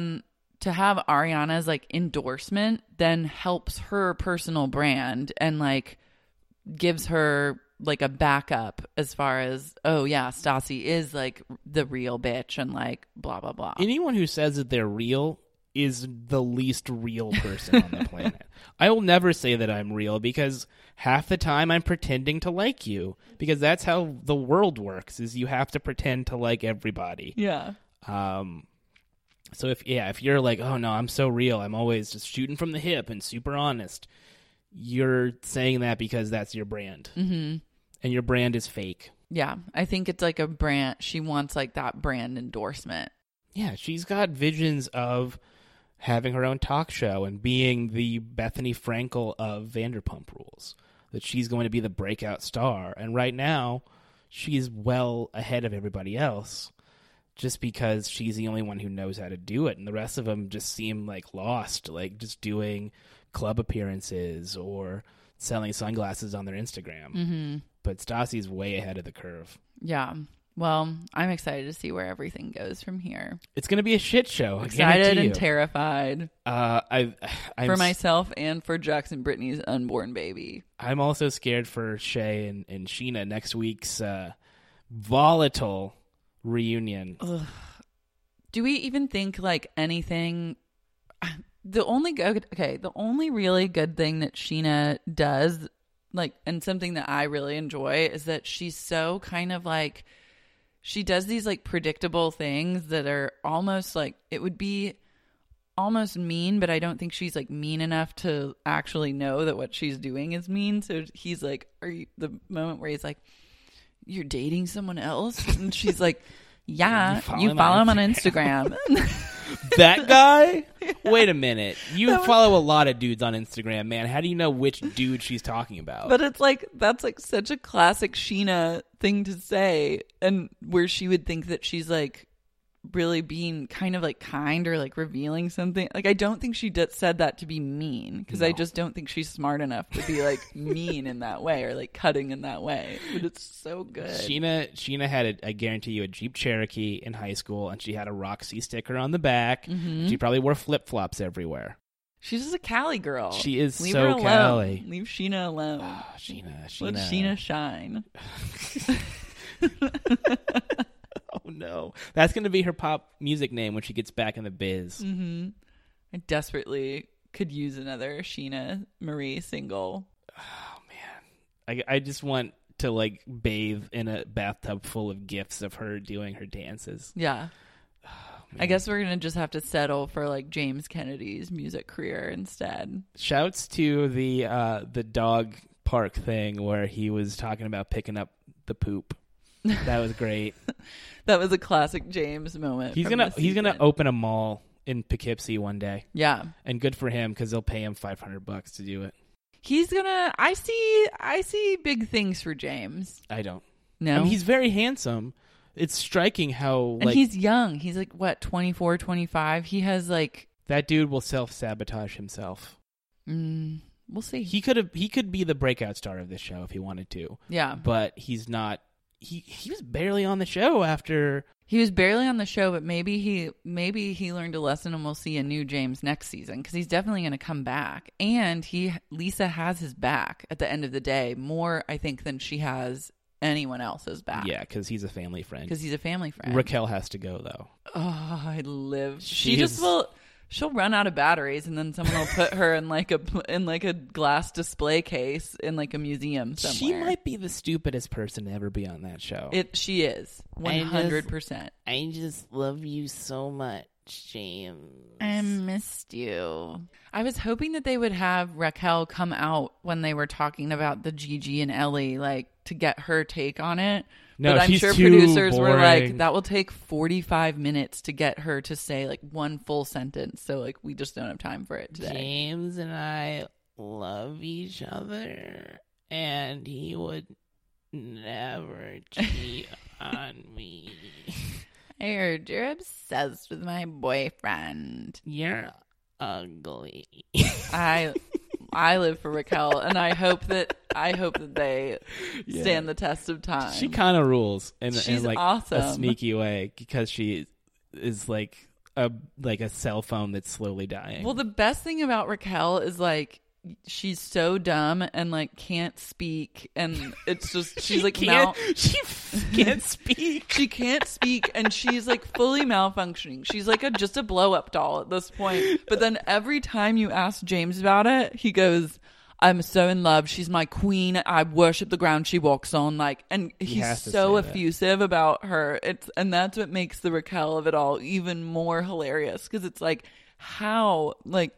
S6: Ariana's like endorsement then helps her personal brand and like gives her like a backup as far as, oh yeah, Stassi is like the real bitch and like blah, blah, blah.
S3: Anyone who says that they're real is the least real person on the planet. I will never say that I'm real because half the time I'm pretending to like you because that's how the world works is you have to pretend to like everybody.
S6: Yeah.
S3: So if you're like, oh no, I'm so real, I'm always just shooting from the hip and super honest, you're saying that because that's your brand. Mm-hmm. And your brand is fake.
S6: Yeah. I think it's like a brand. She wants like that brand endorsement.
S3: Yeah. She's got visions of having her own talk show and being the Bethany Frankel of Vanderpump Rules, that she's going to be the breakout star. And right now, she's well ahead of everybody else just because she's the only one who knows how to do it. And the rest of them just seem like lost, like just doing club appearances or selling sunglasses on their Instagram. Mm-hmm. But Stassi's way ahead of the curve.
S6: Yeah. Well, I'm excited to see where everything goes from here.
S3: It's going to be a shit show.
S6: Excited and terrified.
S3: I'm
S6: for myself and for Jackson Brittany's unborn baby.
S3: I'm also scared for Shay and Sheena next week's volatile reunion.
S6: Ugh. Do we even think like anything? The only really good thing that Sheena does, like, and something that I really enjoy is that she's so kind of like, she does these like predictable things that are almost like, it would be almost mean, but I don't think she's like mean enough to actually know that what she's doing is mean. So he's like, the moment where he's like, you're dating someone else? And she's like, yeah, you follow him on Instagram.
S3: That guy? Wait a minute. You follow a lot of dudes on Instagram, man. How do you know which dude she's talking about?
S6: But it's like, that's like such a classic Sheena thing to say, and where she would think that she's like really being kind of like kind or like revealing something. Like, I don't think she said that to be mean, because I just don't think she's smart enough to be like mean in that way or like cutting in that way. But it's so good.
S3: Sheena had I guarantee you, a Jeep Cherokee in high school, and she had a Roxy sticker on the back. Mm-hmm. She probably wore flip-flops everywhere.
S6: She's just a Cali girl.
S3: She is
S6: Leave
S3: so
S6: her alone.
S3: Cali.
S6: Leave Sheena alone.
S3: Oh, Sheena.
S6: Let Sheena shine.
S3: Oh no, that's going to be her pop music name when she gets back in the biz.
S6: Mm-hmm. I desperately could use another Sheena Marie single.
S3: Oh man, I just want to like bathe in a bathtub full of gifs of her doing her dances.
S6: Yeah. Oh, I guess we're gonna just have to settle for like James Kennedy's music career instead.
S3: Shouts to the dog park thing where he was talking about picking up the poop. That was great.
S6: That was a classic James moment.
S3: He's gonna open a mall in Poughkeepsie one day.
S6: Yeah,
S3: and good for him, because they'll pay him $500 to do it.
S6: He's gonna. I see big things for James.
S3: I don't.
S6: No,
S3: I mean, he's very handsome. It's striking how
S6: and he's young. He's like what, 24, 25. He has like, that
S3: dude will self-sabotage himself.
S6: We'll see.
S3: He could be the breakout star of this show if he wanted to.
S6: Yeah,
S3: but he's not. He was barely on the show after.
S6: He was barely on the show, but maybe he learned a lesson, and we'll see a new James next season, because he's definitely going to come back. And Lisa has his back at the end of the day, more I think than she has anyone else's back.
S3: Yeah, because he's a family friend.
S6: Raquel
S3: has to go though.
S6: Oh, I live. She'll run out of batteries, and then someone will put her in like a glass display case in like a museum somewhere.
S3: She might be the stupidest person to ever be on that show.
S6: She is 100%.
S3: I just love you so much. James.
S6: I missed you. I was hoping that they would have Raquel come out when they were talking about the Gigi and Ellie, like to get her take on it.
S3: No,
S6: but I'm
S3: she's
S6: sure
S3: too
S6: producers were like,
S3: boring.
S6: that will take 45 minutes to get her to say like one full sentence. So like we just don't have time for it today.
S3: James and I love each other, and he would never cheat on me.
S6: I heard you're obsessed with my boyfriend.
S3: You're ugly.
S6: I live for Raquel, and I hope that they stand the test of time.
S3: She kind of rules in
S6: She's
S3: like
S6: awesome.
S3: a sneaky way because she is like a cell phone that's slowly dying.
S6: Well, the best thing about Raquel is like she's so dumb and like can't speak, and it's just she's like
S3: she can't speak.
S6: She can't speak, and she's like fully malfunctioning. She's like just a blow up doll at this point. But then every time you ask James about it, he goes, "I'm so in love. She's my queen. I worship the ground she walks on." Like, and he's so effusive about her. And that's what makes the Raquel of it all even more hilarious, because it's like, how, like,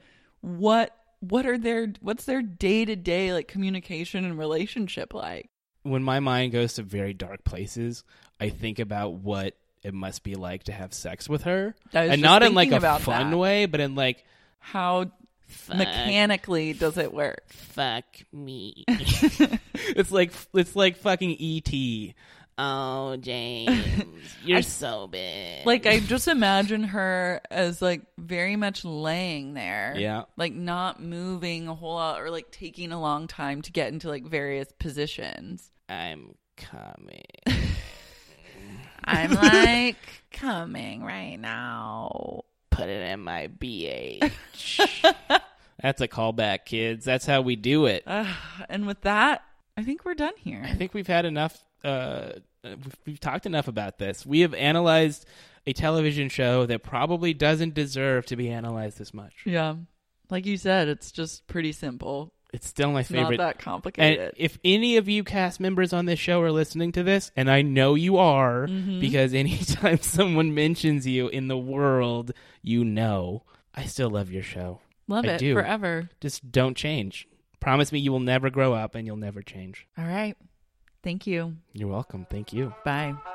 S6: what's their day-to-day like communication and relationship like?
S3: When my mind goes to very dark places, I think about what it must be like to have sex with her, and not in like a fun way, but in like
S6: how mechanically does it work?
S3: Fuck me. It's like fucking E.T. Oh, James, you're so big.
S6: Like, I just imagine her as like very much laying there.
S3: Yeah.
S6: Like not moving a whole lot, or like taking a long time to get into like various positions.
S3: I'm coming.
S6: I'm like coming right now.
S3: Put it in my BH. That's a callback, kids. That's how we do it.
S6: And with that, I think we're done here.
S3: I think we've had enough. We've talked enough about this. We have analyzed a television show that probably doesn't deserve to be analyzed this much.
S6: Yeah. Like you said, it's just pretty simple.
S3: It's still my favorite.
S6: Not that complicated.
S3: And if any of you cast members on this show are listening to this, and I know you are, because anytime someone mentions you in the world, you know, I still love your show.
S6: Love it forever.
S3: Just don't change. Promise me you will never grow up and you'll never change.
S6: All right. Thank you.
S3: You're welcome. Thank you.
S6: Bye.